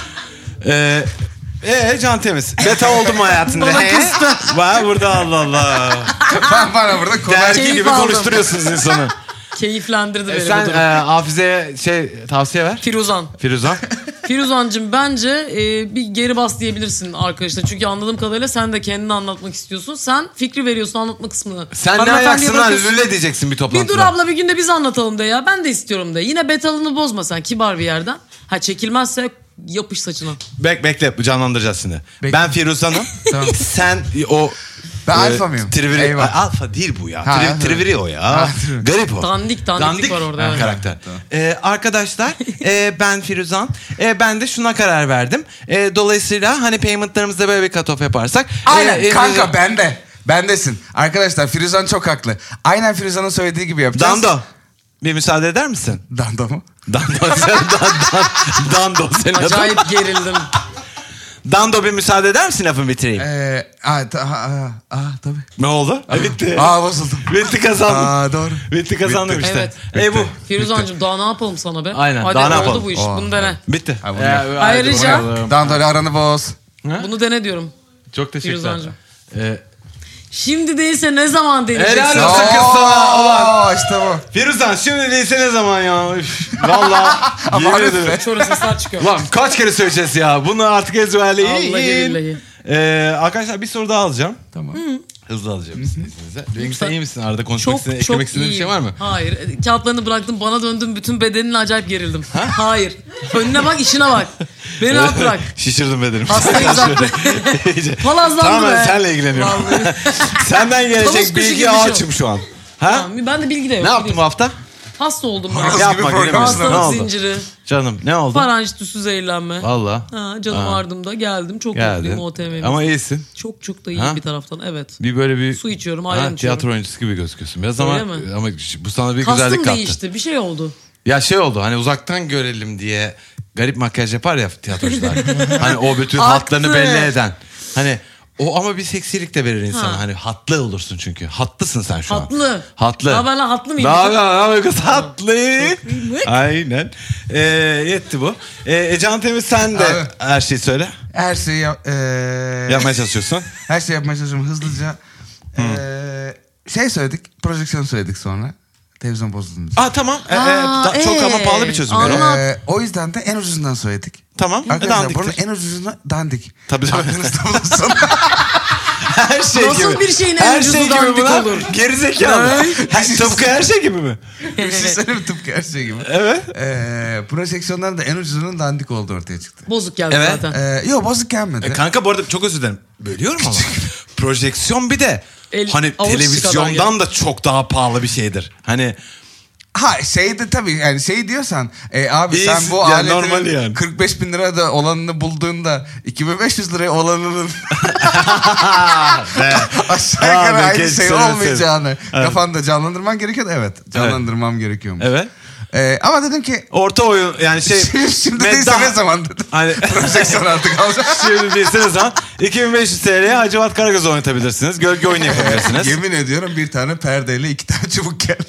Can Temiz. Beta oldu mu hayatında? Bana He? kızdı. Var burada Allah Allah. Bana burada kolay. Dergi Keyif gibi aldım. konuşturuyorsunuz insanı. Keyiflendirdi beni bu Sen durum. Hafize'ye tavsiye ver. Firuzan. Firuzan. Firuzancığım bence bir geri bas diyebilirsin arkadaşlar. Çünkü anladığım kadarıyla sen de kendini anlatmak istiyorsun. Sen fikri veriyorsun anlatma kısmını. Sen ne Hanımefendiye ayaksın lan? bırakıyorsun. Lüle diyeceksin bir Bir toplantıda. dur abla bir günde biz anlatalım de ya. Ben de istiyorum de. Yine betalını bozma sen kibar bir yerden. Ha çekilmezse yapış saçına. Bekle canlandıracağız şimdi. Ben Firuzan'ım. Tamam. Sen o... Ben alfa mıyım? Triviri, Eyvah. alfa değil bu ya. Ha, Triviri o ya. Ha, Garip o. Dandiklik var orada. Ha, evet. karakter. Arkadaşlar ben Firuzan. Ben de şuna karar verdim. Dolayısıyla hani paymentlarımızda böyle bir cut-off yaparsak. Aynen kanka bende. Bendesin. Arkadaşlar Firuzan çok haklı. Aynen Firuzan'ın söylediği gibi yapacağız. Dando. Bir müsaade eder misin? Dando mu? Dando senin adın. Acayip gerildim. Dando bir müsaade eder misin lafımı bitireyim? Tabii. Ne oldu? Bitti. Bozuldum. Bitti kazandım. Doğru. Bitti kazandım işte. Evet. Bu. Firuzancığım daha ne yapalım sana be? Aynen, Hadi daha ne oldu yapalım? bu iş. Oh. Bunu dene. Bitti. Ha, bunu yap. Ayrıca- bakalım. Dando'yla aranı boz. Ha? Bunu dene diyorum. Çok teşekkürler. Firuzancığım. Şimdi değilse ne zaman deneyeceksin? Helal olsun kız sana. Ulan. İşte bu. Firuzan şimdi değilse ne zaman ya? Üf, vallahi yemin Arif ederim. be. Sonra sesler çıkıyor. Ulan kaç kere söyleyeceğiz ya? Bunu artık ezberleyin. Vallahi billahi. Arkadaşlar bir soru daha alacağım. Tamam. Hızlı alacağım izninizle. Bengi sen iyi misin? Arada konuşmak Çok istediğin, çok eklemek istediğin bir iyi. şey var mı? Hayır. Kağıtlarını bıraktım, bana döndüm, bütün bedenimle acayip gerildim. Hayır. Önüne bak, işine bak. Beni rahat bırak. Şişirdim bedenim. Hastayım zaten. İyice. Palazlandı Tamamen be. senle ilgileniyorum. Vallahi. Senden Tavus gelecek kuşu bilgi gibi bir şey açım şu an. Ha? Tamam, ben de bilgi de yok. Ne yaptın bu biliyorsun. hafta? Hasta oldum ben. Horoz gibi Yapma program. gülüm. Ne Hastalık oldu? zinciri. Canım ne oldu? Faranjitüsü zehirlenme. Valla. Ha, canım ardımda geldim. Çok Geldi. mutluyum OTM'miz. Ama iyisin. Çok da iyi Ha? bir taraftan, evet. Bir böyle bir... Su içiyorum, ayran içiyorum. Tiyatro oyuncusu gibi gözüküyorsun biraz ama, Öyle mi? ama bu sana bir güzellik Kastım kattı. değişti, bir şey oldu. Ya şey oldu hani uzaktan görelim diye garip makyaj yapar ya tiyatrocular. Hani o bütün Aktı. hatlarını belli eden. Hani o ama bir seksilik de verir insana. Ha. Hani hatlı olursun çünkü. Hatlısın sen şu an. Hatlı. Hatlı. Daha ben lan hatlı mıyım? Daha kız hatlı. iyi. Aynen. Yetti bu. Can Temiz sen de Abi. her şeyi söyle. Her şeyi Yapmaya çalışıyorsun. her şeyi yapmaya çalışıyorum hızlıca. Şey söyledik. Projeksiyon söyledik sonra. Televizyon bozuldu. Tamam. Çok ama pahalı bir çözüm. Anladım. Yok. O yüzden de en ucuzundan söyledik. Tamam. Arkadaşlar bunun Dandiktir. en ucuzundan dandik. Tabii. Aklınızda bulunsun. Her şey Nasıl gibi. bir şeyin en her ucuzu şey gibi dandik bunlar olur? gerizekalı. Tıpkı her şey gibi mi? Bir şey söyleyeyim mi? Tıpkı her şey gibi. Evet. Projeksiyonların da en ucuzunun dandik olduğu ortaya çıktı. Bozuk geldi Evet. zaten. Yok bozuk gelmedi. Kanka bu arada çok özür dilerim. Bölüyorum ama. Projeksiyon bir de hani avuç içi kadar televizyondan da çok daha pahalı bir şeydir. Hani Ha şeyde tabii yani şey diyorsan abi İyi, sen bu yani aletin normal yani. 45 bin lira da olanını bulduğunda 2500 liraya olanının aşağı yukarı Abi, aynı keşke şey söyleseydin. olmayacağını Evet. kafanda canlandırman gerekiyor. Evet canlandırmam gerekiyormuş. evet. Ama dedim ki Orta oyun yani şey. şimdi değilse ne zaman dedim. Hani Projeksiyon artık alacağım. şimdi değilse ne zaman 2500 TL'ye Hacivat Karagöz oynatabilirsiniz. Gölge oyunu yapabilirsiniz. Yemin ediyorum bir tane perdeyle 2 tane çubuk geldi.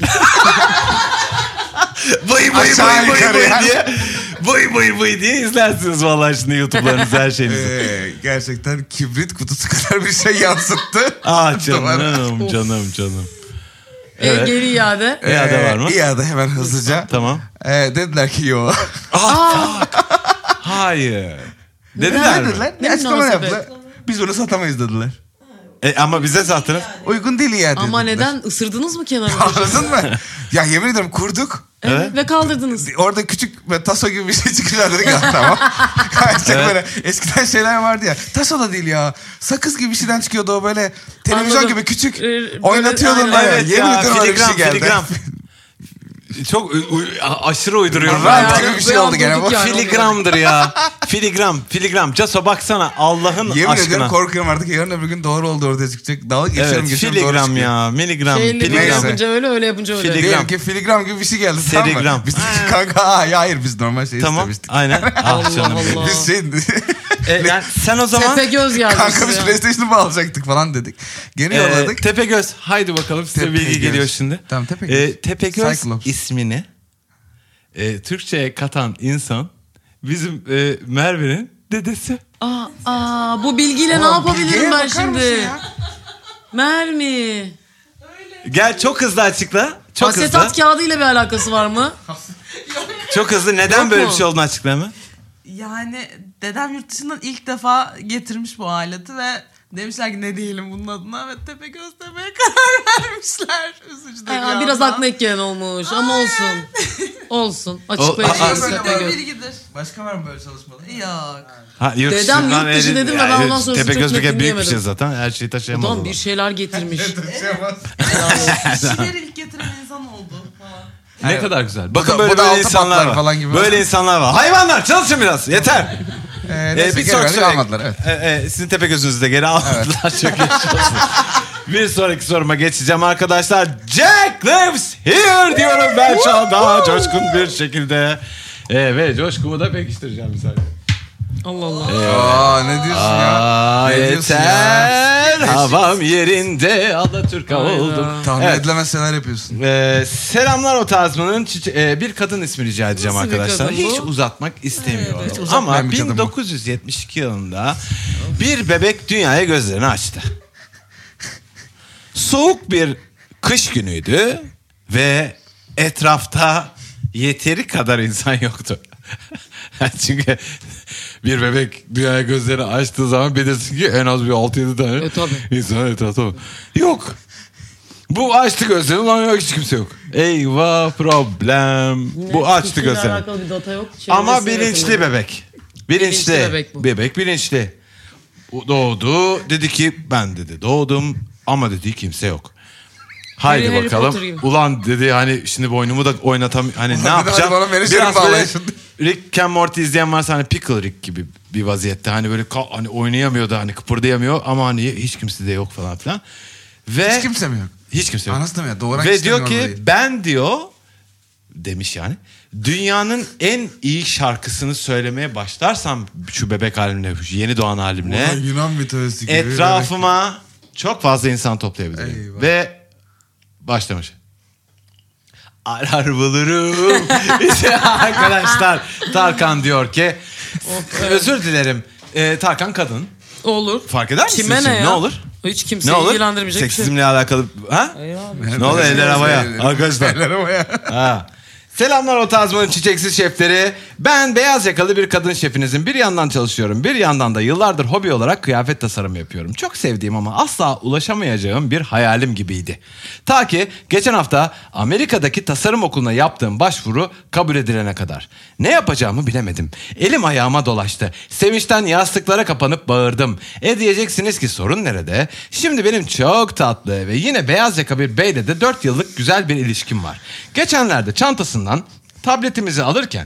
Vay Aşağı yukarı yani. diye. Vay diye izlersiniz vallahi şimdi YouTube'larınızı her şeyinizi. Gerçekten kibrit kutusu kadar bir şey yansıttı. Canım. Evet. Geri iade. İade var mı? İade hemen hızlıca. Tamam. Dediler ki yo. Hayır. Dediler Ne mi? dediler? Ne Açıklama münasebet. yaptılar. Biz bunu satamayız dediler. Ama bize sattınız. Uygun değil iade Ama dediler. neden? Isırdınız mı kenarını? Anladın mı? Ya yemin ederim kurduk. Evet. Ve kaldırdınız. Orada küçük ve taso gibi bir şey çıkacak dedik ya tamam. Gerçekten Evet. böyle eskiden şeyler vardı ya. Taso da değil ya. Sakız gibi bir şeyden çıkıyordu o böyle. Televizyon Anladım. gibi küçük. Böyle- Oynatıyordun aynen. da ya. Evet Yemin ya, ediyorum öyle bir şey geldi. filigram. Çok aşırı uyduruyorum Bayağı ben. başka bir şey oldu gene bu. Beğendik yani. Filigramdır ya. Filigram. Caso baksana Allah'ın Yemin aşkına. ediyorum korkuyorum artık yarın öbür gün doğru oldu ortaya çıkacak. Dalga geçiyorum Evet, geçiyorum doğru filigram çıkıyor. ya. Miligram. Şeyli Filigram. Neyse. yapınca öyle yapınca öyle. Filig- Diyelim ki filigram gibi bir şey geldi tamam mı? Serigram. Biz dedik kanka hayır biz normal şey Tamam. istemiştik. Aynen. Ah canım. Allah. Biz şey Yani sen o zaman Tepegöz geldi kanka biz size. PlayStation'ı mı alacaktık falan dedik. Geri yolladık. Tepegöz. Haydi bakalım size Tepegöz. bilgi geliyor şimdi. Tamam, Tepegöz. Tepegöz Cyclops. ismini Türkçe'ye katan insan bizim Merve'nin dedesi. Bu bilgiyle ne Oğlum, yapabilirim bilgiye ben bakar mısın şimdi? ya? Mermi. Gel çok hızlı açıkla. Çok Asetat hızlı. kağıdı ile bir alakası var mı? Çok hızlı. Neden Yok böyle mu? bir şey olduğunu açıkla mı? Yani dedem yurt dışından ilk defa getirmiş bu aleti ve demişler ki ne diyelim bunun adına ve Tepegöz demeye karar vermişler. Üzücü de bir Biraz yandan. aklına ekleyen olmuş ama olsun. Olsun. Aa, Açıklayacağız. Böyle Tepegöz. bir bilgidir. Başka var mı böyle çalışmalar? Yok. Ha, yurt Dedem dışından yurt dışı eli- dedim de ben ondan sonrasını Tepegöz çok bir kere net büyük bir şey dinleyemedim. zaten. Her şeyi taşıyamaz. Tamam o bir zaman. şeyler getirmiş. Kişileri ilk getiren insan oldu falan. Ne kadar güzel. Bakın da- böyle bu da böyle altı insanlar patlar var. falan gibi. Böyle insanlar var. Hayvanlar çalışın biraz. Yeter. Neyse bir geri sonraki verdik, soruya- almadılar evet. Sizin Tepegöz'ünüzü de geri almadılar. Çok geçmiş olsun. Bir sonraki soruma geçeceğim arkadaşlar. Jack lives here diyorum ben şu anda coşkun bir şekilde. Ve coşkumu da pekiştireceğim bir saniye. Allah Allah. Aa ne diyorsun ya? Ne diyorsun Yeter. Havam yerinde Alaturka oldum. Tahmin Evet. edilemez şeyler yapıyorsun. Selamlar o Tazman'ın bir kadın ismi rica edeceğim Nasıl bir arkadaşlar. kadın bu? Hiç uzatmak istemiyorum. Evet, hiç uzatmayan Ama bir kadın bu. 1972 yılında bir bebek dünyaya gözlerini açtı. soğuk bir kış günüydü ve etrafta yeteri kadar insan yoktu. Çünkü bir bebek dünyaya gözlerini açtığı zaman bilirsin ki en az bir 6-7 tane tabii. insan etrafta yok. Bu açtı gözlerini, lan yok, hiç kimse yok. Eyvah, problem. Bu açtı Kimseyle gözlerini. alakalı bir data yok. Ama Çevresine bilinçli yakın. bebek. Bilinçli. bebek bu. Bebek bilinçli. Doğdu. Dedi ki ben dedi doğdum ama dedi kimse yok. Haydi Harry bakalım. Potter gibi. Ulan dedi hani şimdi boynumu da oynatam hani ne Hadi yapacağım? bana menajerim Biraz böyle bağlayın şimdi. Rick and Morty izleyen varsa hani Pickle Rick gibi bir vaziyette. Hani böyle hani oynayamıyor da hani kıpırdayamıyor ama hani hiç kimse de yok falan filan. Ve Hiç kimse mi yok? hiç kimse yok. Anasını mı ya? Doğuran Ve kişi diyor mi ki orayı? ben diyor demiş yani. Dünyanın en iyi şarkısını söylemeye başlarsam şu bebek halimle, şu yeni doğan halimle Vay, Yunan mitolojisi gibi. etrafıma çok fazla insan toplayabilirim. Eyvah. Ve başlamış. Arar bulurum. İşte arkadaşlar Tarkan diyor ki özür dilerim. Tarkan kadın. Olur. Fark eder misiniz? Kime ne şimdi? ya? Ne olur? Hiç Ne kimseyi olur? ilgilendirmeyecek bir şey. Seksizmle alakalı. Ha? Hayır abi. Ne olur eller havaya. Arkadaşlar. Eller havaya. Ha. Selamlar o Tazman'ın çiçeksiz şefleri. Ben beyaz yakalı bir kadın şefinizin bir yandan çalışıyorum. Bir yandan da yıllardır hobi olarak kıyafet tasarımı yapıyorum. Çok sevdiğim ama asla ulaşamayacağım bir hayalim gibiydi. Ta ki geçen hafta Amerika'daki tasarım okuluna yaptığım başvuru kabul edilene kadar. Ne yapacağımı bilemedim. Elim ayağıma dolaştı. Sevinçten yastıklara kapanıp bağırdım. Diyeceksiniz ki sorun nerede? Şimdi benim çok tatlı ve yine beyaz yaka bir beyle de 4 yıllık güzel bir ilişkim var. Geçenlerde çantasından tabletimizi alırken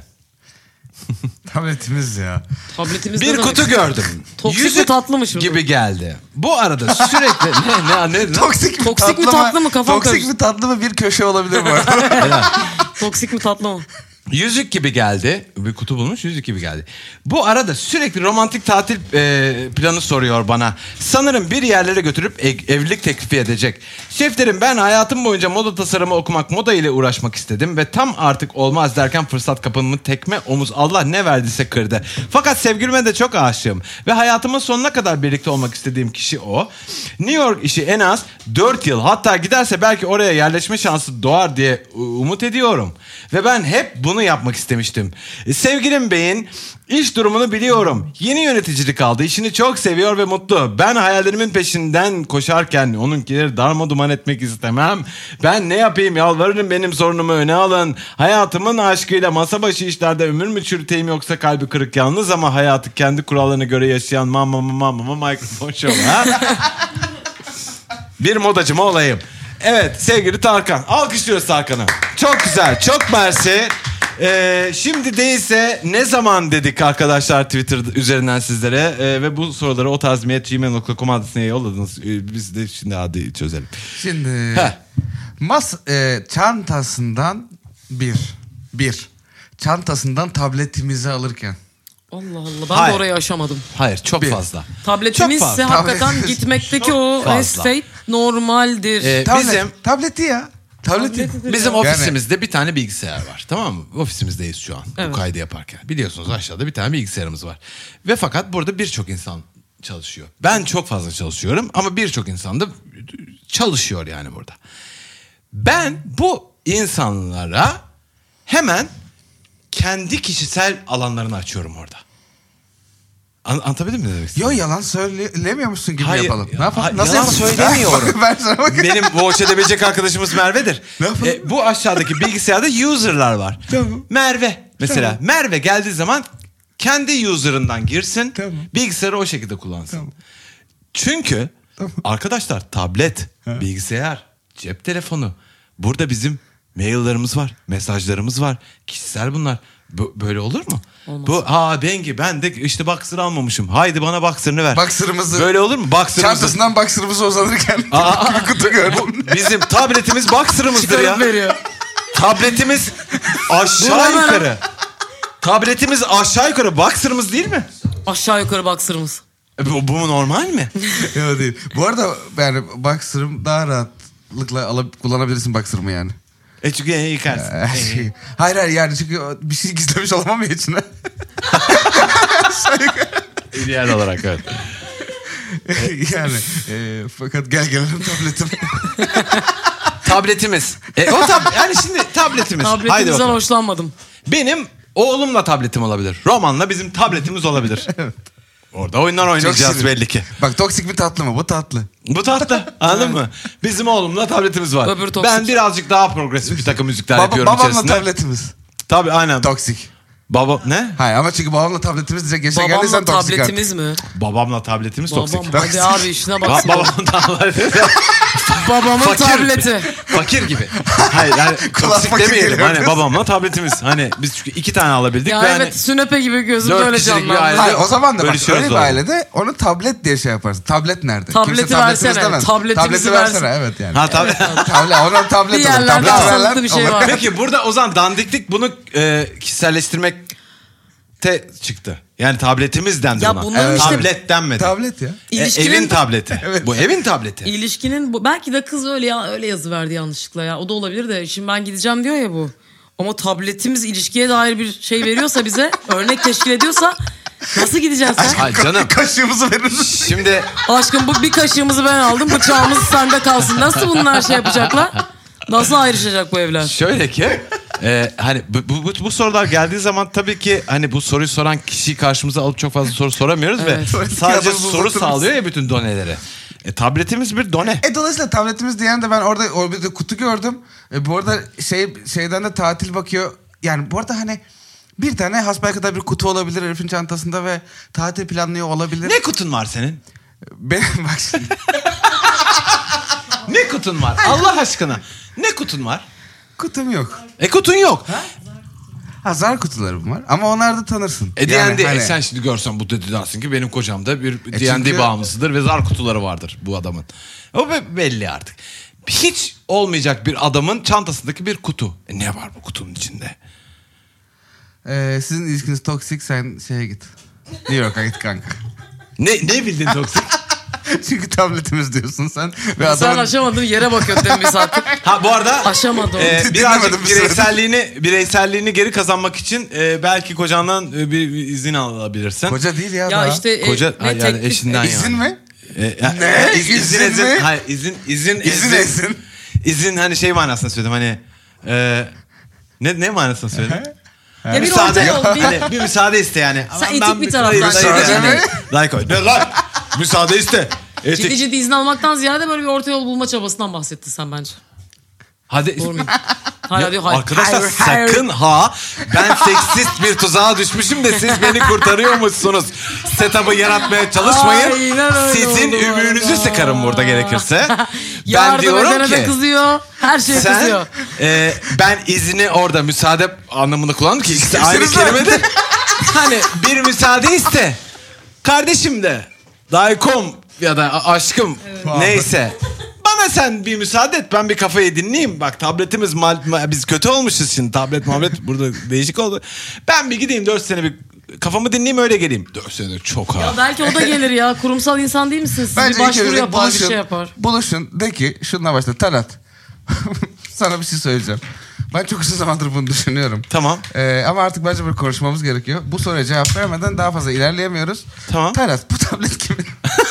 Tabletimiz ya. Tabletimiz bir ne kutu demek? gördüm. Toksik mi, tatlı mı şimdi? gibi geldi. Bu arada sürekli ne? Toksik mi Toksik mi, tatlı mı? Kafam Toksik karıştı. mi tatlı mı bir köşe olabilir bu arada. Toksik mi tatlı mı? Yüzük gibi geldi. Bir kutu bulmuş, yüzük gibi geldi. Bu arada sürekli romantik tatil planı soruyor bana. Sanırım bir yerlere götürüp evlilik teklifi edecek. Şeflerim, ben hayatım boyunca moda tasarımı okumak, moda ile uğraşmak istedim ve tam artık olmaz derken fırsat kapımı tekme omuz Allah ne verdiyse kırdı. Fakat sevgilime de çok aşığım ve hayatımın sonuna kadar birlikte olmak istediğim kişi o. New York işi en az 4 yıl, hatta giderse belki oraya yerleşme şansı doğar diye umut ediyorum. Ve ben hep bunu yapmak istemiştim. Sevgilim Bey'in iş durumunu biliyorum. Yeni yöneticilik aldı. İşini çok seviyor ve mutlu. Ben hayallerimin peşinden koşarken onunkileri darmaduman etmek istemem. Ben ne yapayım, yalvarırım benim sorunumu öne alın. Hayatımın aşkıyla masa başı işlerde ömür mü çürüteyim yoksa kalbi kırık yalnız ama hayatı kendi kurallarına göre yaşayan mama mikrofon show ha? Bir modacı mı olayım? Evet sevgili Tarkan. Alkışlıyoruz Tarkan'ı. Çok güzel, çok mersi. Şimdi değilse ne zaman dedik arkadaşlar Twitter üzerinden sizlere ve bu soruları otazmiyet@gmail.com adresine yolladınız. Biz de şimdi hadi çözelim. Şimdi çantasından çantasından tabletimizi alırken. Allah Allah, ben Hayır. de orayı aşamadım. Hayır, çok Bir. fazla. Tabletimizse Çok fazla. hakikaten Tabletimiz gitmekteki çok o fazla. estate normaldir. Tableti ya. Tableti. Bizim Ya. ofisimizde bir tane bilgisayar var, tamam mı? Ofisimizdeyiz şu an Evet. bu kaydı yaparken. Biliyorsunuz aşağıda bir tane bilgisayarımız var. Ve fakat burada birçok insan çalışıyor. Ben çok fazla çalışıyorum ama birçok insan da çalışıyor yani burada. Ben bu insanlara hemen kendi kişisel alanlarını açıyorum orada. Anlatabildim mi demek istedim? Yo, yalan söylemiyormuşsun gibi Hayır, yapalım. ya, Ne yapalım? yalan yapalım? söylemiyorum. Ben sana bakayım. Benim watch edebilecek arkadaşımız Merve'dir. Ne yapalım? Bu aşağıdaki bilgisayarda user'lar var. Tamam. Merve mesela. Tamam. Merve geldiği zaman kendi user'ından girsin. Tamam. Bilgisayarı o şekilde kullansın. Tamam. Çünkü Tamam. arkadaşlar tablet, bilgisayar, cep telefonu. Burada bizim maillerimiz var, mesajlarımız var. Kişisel bunlar. Böyle olur mu? Olmaz. Bu Bengi ben de işte boxer almamışım. Haydi bana boxer'ını ver. Boxer'ımızı- Böyle olur mu? Boxer'ımızı. Çantasından boxer'ımıza uzanırken bir kutu gördüm. Bizim tabletimiz boxer'ımızdır ya. veriyor. Tabletimiz aşağı yukarı. Tabletimiz aşağı yukarı boxer'ımız değil mi? Aşağı yukarı baksırımız. Bu normal mi? Yok değil. Bu arada yani boxer'ım daha rahatlıkla alıp kullanabilirsin boxer'ımı yani. Çünkü yıkarsın. Hayır yani çünkü bir şey gizlemiş olamam ya içine. İdeal olarak evet. Yani fakat gel gelelim tabletim. Tabletimiz. Yani şimdi tabletimiz. Haydi Tabletimizden bakalım. hoşlanmadım. Benim oğlumla tabletim olabilir. Roman'la bizim tabletimiz olabilir. Orada oyunlar oynayacağız şirin. belli ki. Bak toksik mi tatlı mı? Bu tatlı. Bu tatlı. Anladın mı? Bizim oğlumla tabletimiz var. Öbürü toksik. Ben birazcık daha progresif bir takım müzikler yapıyorum Babamla içerisinde. tabletimiz. Tabii aynen. Toksik. Baba ne? Hayır ama çünkü babamla tabletimiz diyecek yaşa geldiysen Babamla toksik. tabletimiz mi? Babamla tabletimiz Babam toksik. hadi abi işine bak. Babamın tableti. Babamın Fakir. tableti. Fakir gibi. Hayır yani Kulağa toksik fakir demeyelim. geliyor Hani kız. babamla tabletimiz. Hani biz çünkü 2 tane alabildik Ya ve evet hani sünepe gibi gözümde 4 öyle kişilik bir canlandı. aile. Hayır o zaman da bak Bölüşüyoruz öyle bir orada. ailede onu tablet diye şey yaparsın. Tablet nerede? Tableti Kimse tabletimiz versene, demez. tabletimizi Tableti versene evet yani. Ha tabii. Tablet, ona tablet Bir olur. yerlerde Tablet asıllı verler, bir şey olur. var. Peki burada o zaman dandiklik bunu kişiselleştirmekte çıktı. Yani tabletimiz dendi Ya ona. bunların işte- Tablet denmedi. Tablet ya. İlişkinin- Evin tableti. Evet. Bu evin tableti. İlişkinin bu belki de kız öyle yazı verdi yanlışlıkla ya. O da olabilir de şimdi ben gideceğim diyor ya bu. Ama tabletimiz ilişkiye dair bir şey veriyorsa bize, örnek teşkil ediyorsa nasıl gideceksin sen? Ay canım. Kaşığımızı veririz. Şimdi Aşkım bu bir kaşığımızı ben aldım, bıçağımız sende kalsın. Nasıl bunlar şey yapacaklar? Nasıl ayrışacak bu evler? şöyle ki hani bu sorular geldiği zaman tabii ki hani bu soruyu soran kişiyi karşımıza alıp çok fazla soru soramıyoruz Evet. ve sadece Yalnız soru uzatırız. sağlıyor ya bütün doneleri. Tabletimiz bir done. Dolayısıyla tabletimiz diyen de ben orada bir de kutu gördüm. Bu arada şeyden de tatil bakıyor. Yani bu arada hani bir tane hasbelkader bir kutu olabilir herifin çantasında ve tatil planlıyor olabilir. Ne kutun var senin? Benim bak şimdi. Ne kutun var? Allah aşkına. Ne kutun var? Kutum yok. Kutun yok. Zar kutularım var ama onlarda tanırsın. D&D hani- sen şimdi görsen bu dedi dersin ki benim kocam da bir D&D çünkü- bağımlısıdır ve zar kutuları vardır bu adamın. O belli artık. Hiç olmayacak bir adamın çantasındaki bir kutu. Ne var bu kutunun içinde? Sizin ilişkiniz toksik sen şeye git. New York'a git kanka. Ne bildin toksik? Çünkü tabletimiz diyorsun sen. Ve Sen adamın... aşamadın yere bakıyor demin bir saattir. Ha bu arada Aşamadı onu. Dinlemedim birazcık bir sırada. bireyselliğini geri kazanmak için belki kocandan bir izin alabilirsin. Koca değil ya. Ya daha. işte Koca ne yani teklif- eşinden İzin yani. mi? Ne? İzin mi? Hayır izin. İzin hani şey manasında söyledim hani ne manasında söyledim? Ya bir orta yol. Bir müsaade iste yani. Sen Aman etik ben bir taraftan müsaade şey. yani. Like o. Ne lan? Müsaade iste. Ciddi Etik. ciddi izin almaktan ziyade böyle bir orta yol bulma çabasından bahsettin sen bence. Hadi. Doğru muyum? Hala diyor hayır. Arkadaşlar Hayır. sakın ha ben seksist bir tuzağa düşmüşüm de siz beni kurtarıyormuşsunuz. Setup'ı yaratmaya çalışmayın. Aynen öyle Sizin oldu bu ümüğünüzü arada. sıkarım burada gerekirse. Ben Yardım diyorum edene de ki kızıyor. Her şeye sen kızıyor. ben izni orada müsaade anlamında kullandım ki ikisi aynı Kimsiniz lan? kelimedir. Hani bir müsaade iste. Kardeşim de daykom ya da aşkım neyse. Bana sen bir müsaade et ben bir kafayı dinleyeyim. Bak tabletimiz biz kötü olmuşuz şimdi. Tablet burada değişik oldu. Ben bir gideyim 4 sene bir kafamı dinleyeyim öyle geleyim. 4 sene çok Ya ha. belki o da gelir ya. Kurumsal insan değil misiniz? Siz Bence bir başvuru ikiniz yapar bir şey yapar. Buluşun de ki şununla başla Talat. Sana bir şey söyleyeceğim. Ben çok uzun zamandır bunu düşünüyorum. Tamam. Ama artık bence böyle konuşmamız gerekiyor. Bu soruya cevap vermeden daha fazla ilerleyemiyoruz. Tamam. Talat bu tablet kimin?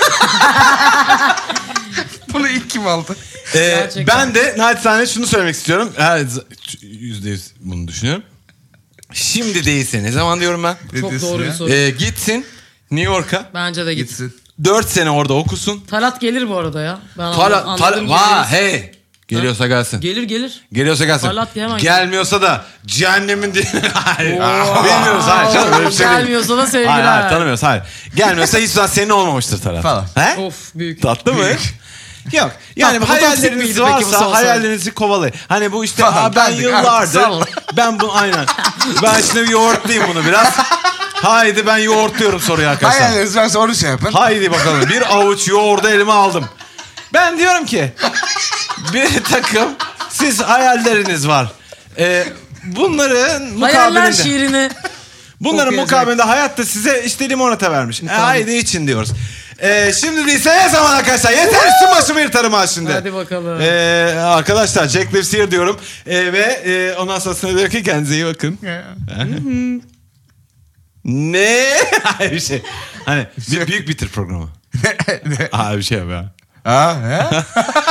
Bunu ilk kim aldı? Gerçekten. Ben de naçizane şunu söylemek istiyorum. %100 bunu düşünüyorum. Şimdi değilse ne zaman diyorum ben? Ne Çok diyorsun doğru ya? bir soru. Gitsin New York'a. Bence de git. Gitsin. 4 sene orada okusun. Talat gelir bu arada ya. Ben anladım. Vaa hey. Geliyorsa gelsin. Gelir. Geliyorsa gelsin. Talat hemen Gelmiyorsa da cehennemin diye. Hayır. Bilmiyoruz. Hayır. Canım, öyle bir şey değil. Gelmiyorsa da sevgiler. Hayır, tanımıyoruz. Hayır. Gelmiyorsa hiç zaman senin olmamıştır Talat. Falan. He? Of büyük. Tatlı mı? Yok. Yani Tatlı, toksik hayalleriniz miydi peki bu varsa sosyal? hayallerinizi kovalayın. Hani bu işte Falan, ben artık yıllardır salla. ben bunu aynen. Ben şimdi yoğurtlayayım bunu biraz. Haydi ben yoğurtluyorum soruyu arkadaşlar. Hayalleriniz varsa onu şey yapın. Haydi bakalım. Bir avuç yoğurdu elime aldım. Ben diyorum ki bir takım siz hayalleriniz var. Bunların Hayaller mukabilinde. şiirini. Bunların okuyacak. mukabilinde hayatta size işte limonata vermiş. Haydi için diyoruz. Şimdi değilse ne zaman arkadaşlar? Yeter üstüm başımı yırtarım ha şimdi. Hadi bakalım. Arkadaşlar Jack Lives Here diyorum. Ve ondan sonra diyor ki kendinize iyi bakın. Ne? Hayır bir şey. Hani büyük bitir programı. Aa bir şey yap ya. Ha, he?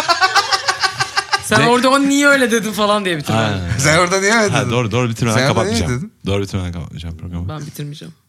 Sen orada onu niye öyle dedin falan diye bitirmen. Aynen. Sen orada niye öyle dedin? Ha, doğru Sen bitirmeden orada niye kapatmayacağım. dedin? Doğru bitirmeden kapatmayacağım programı. Ben bitirmeyeceğim.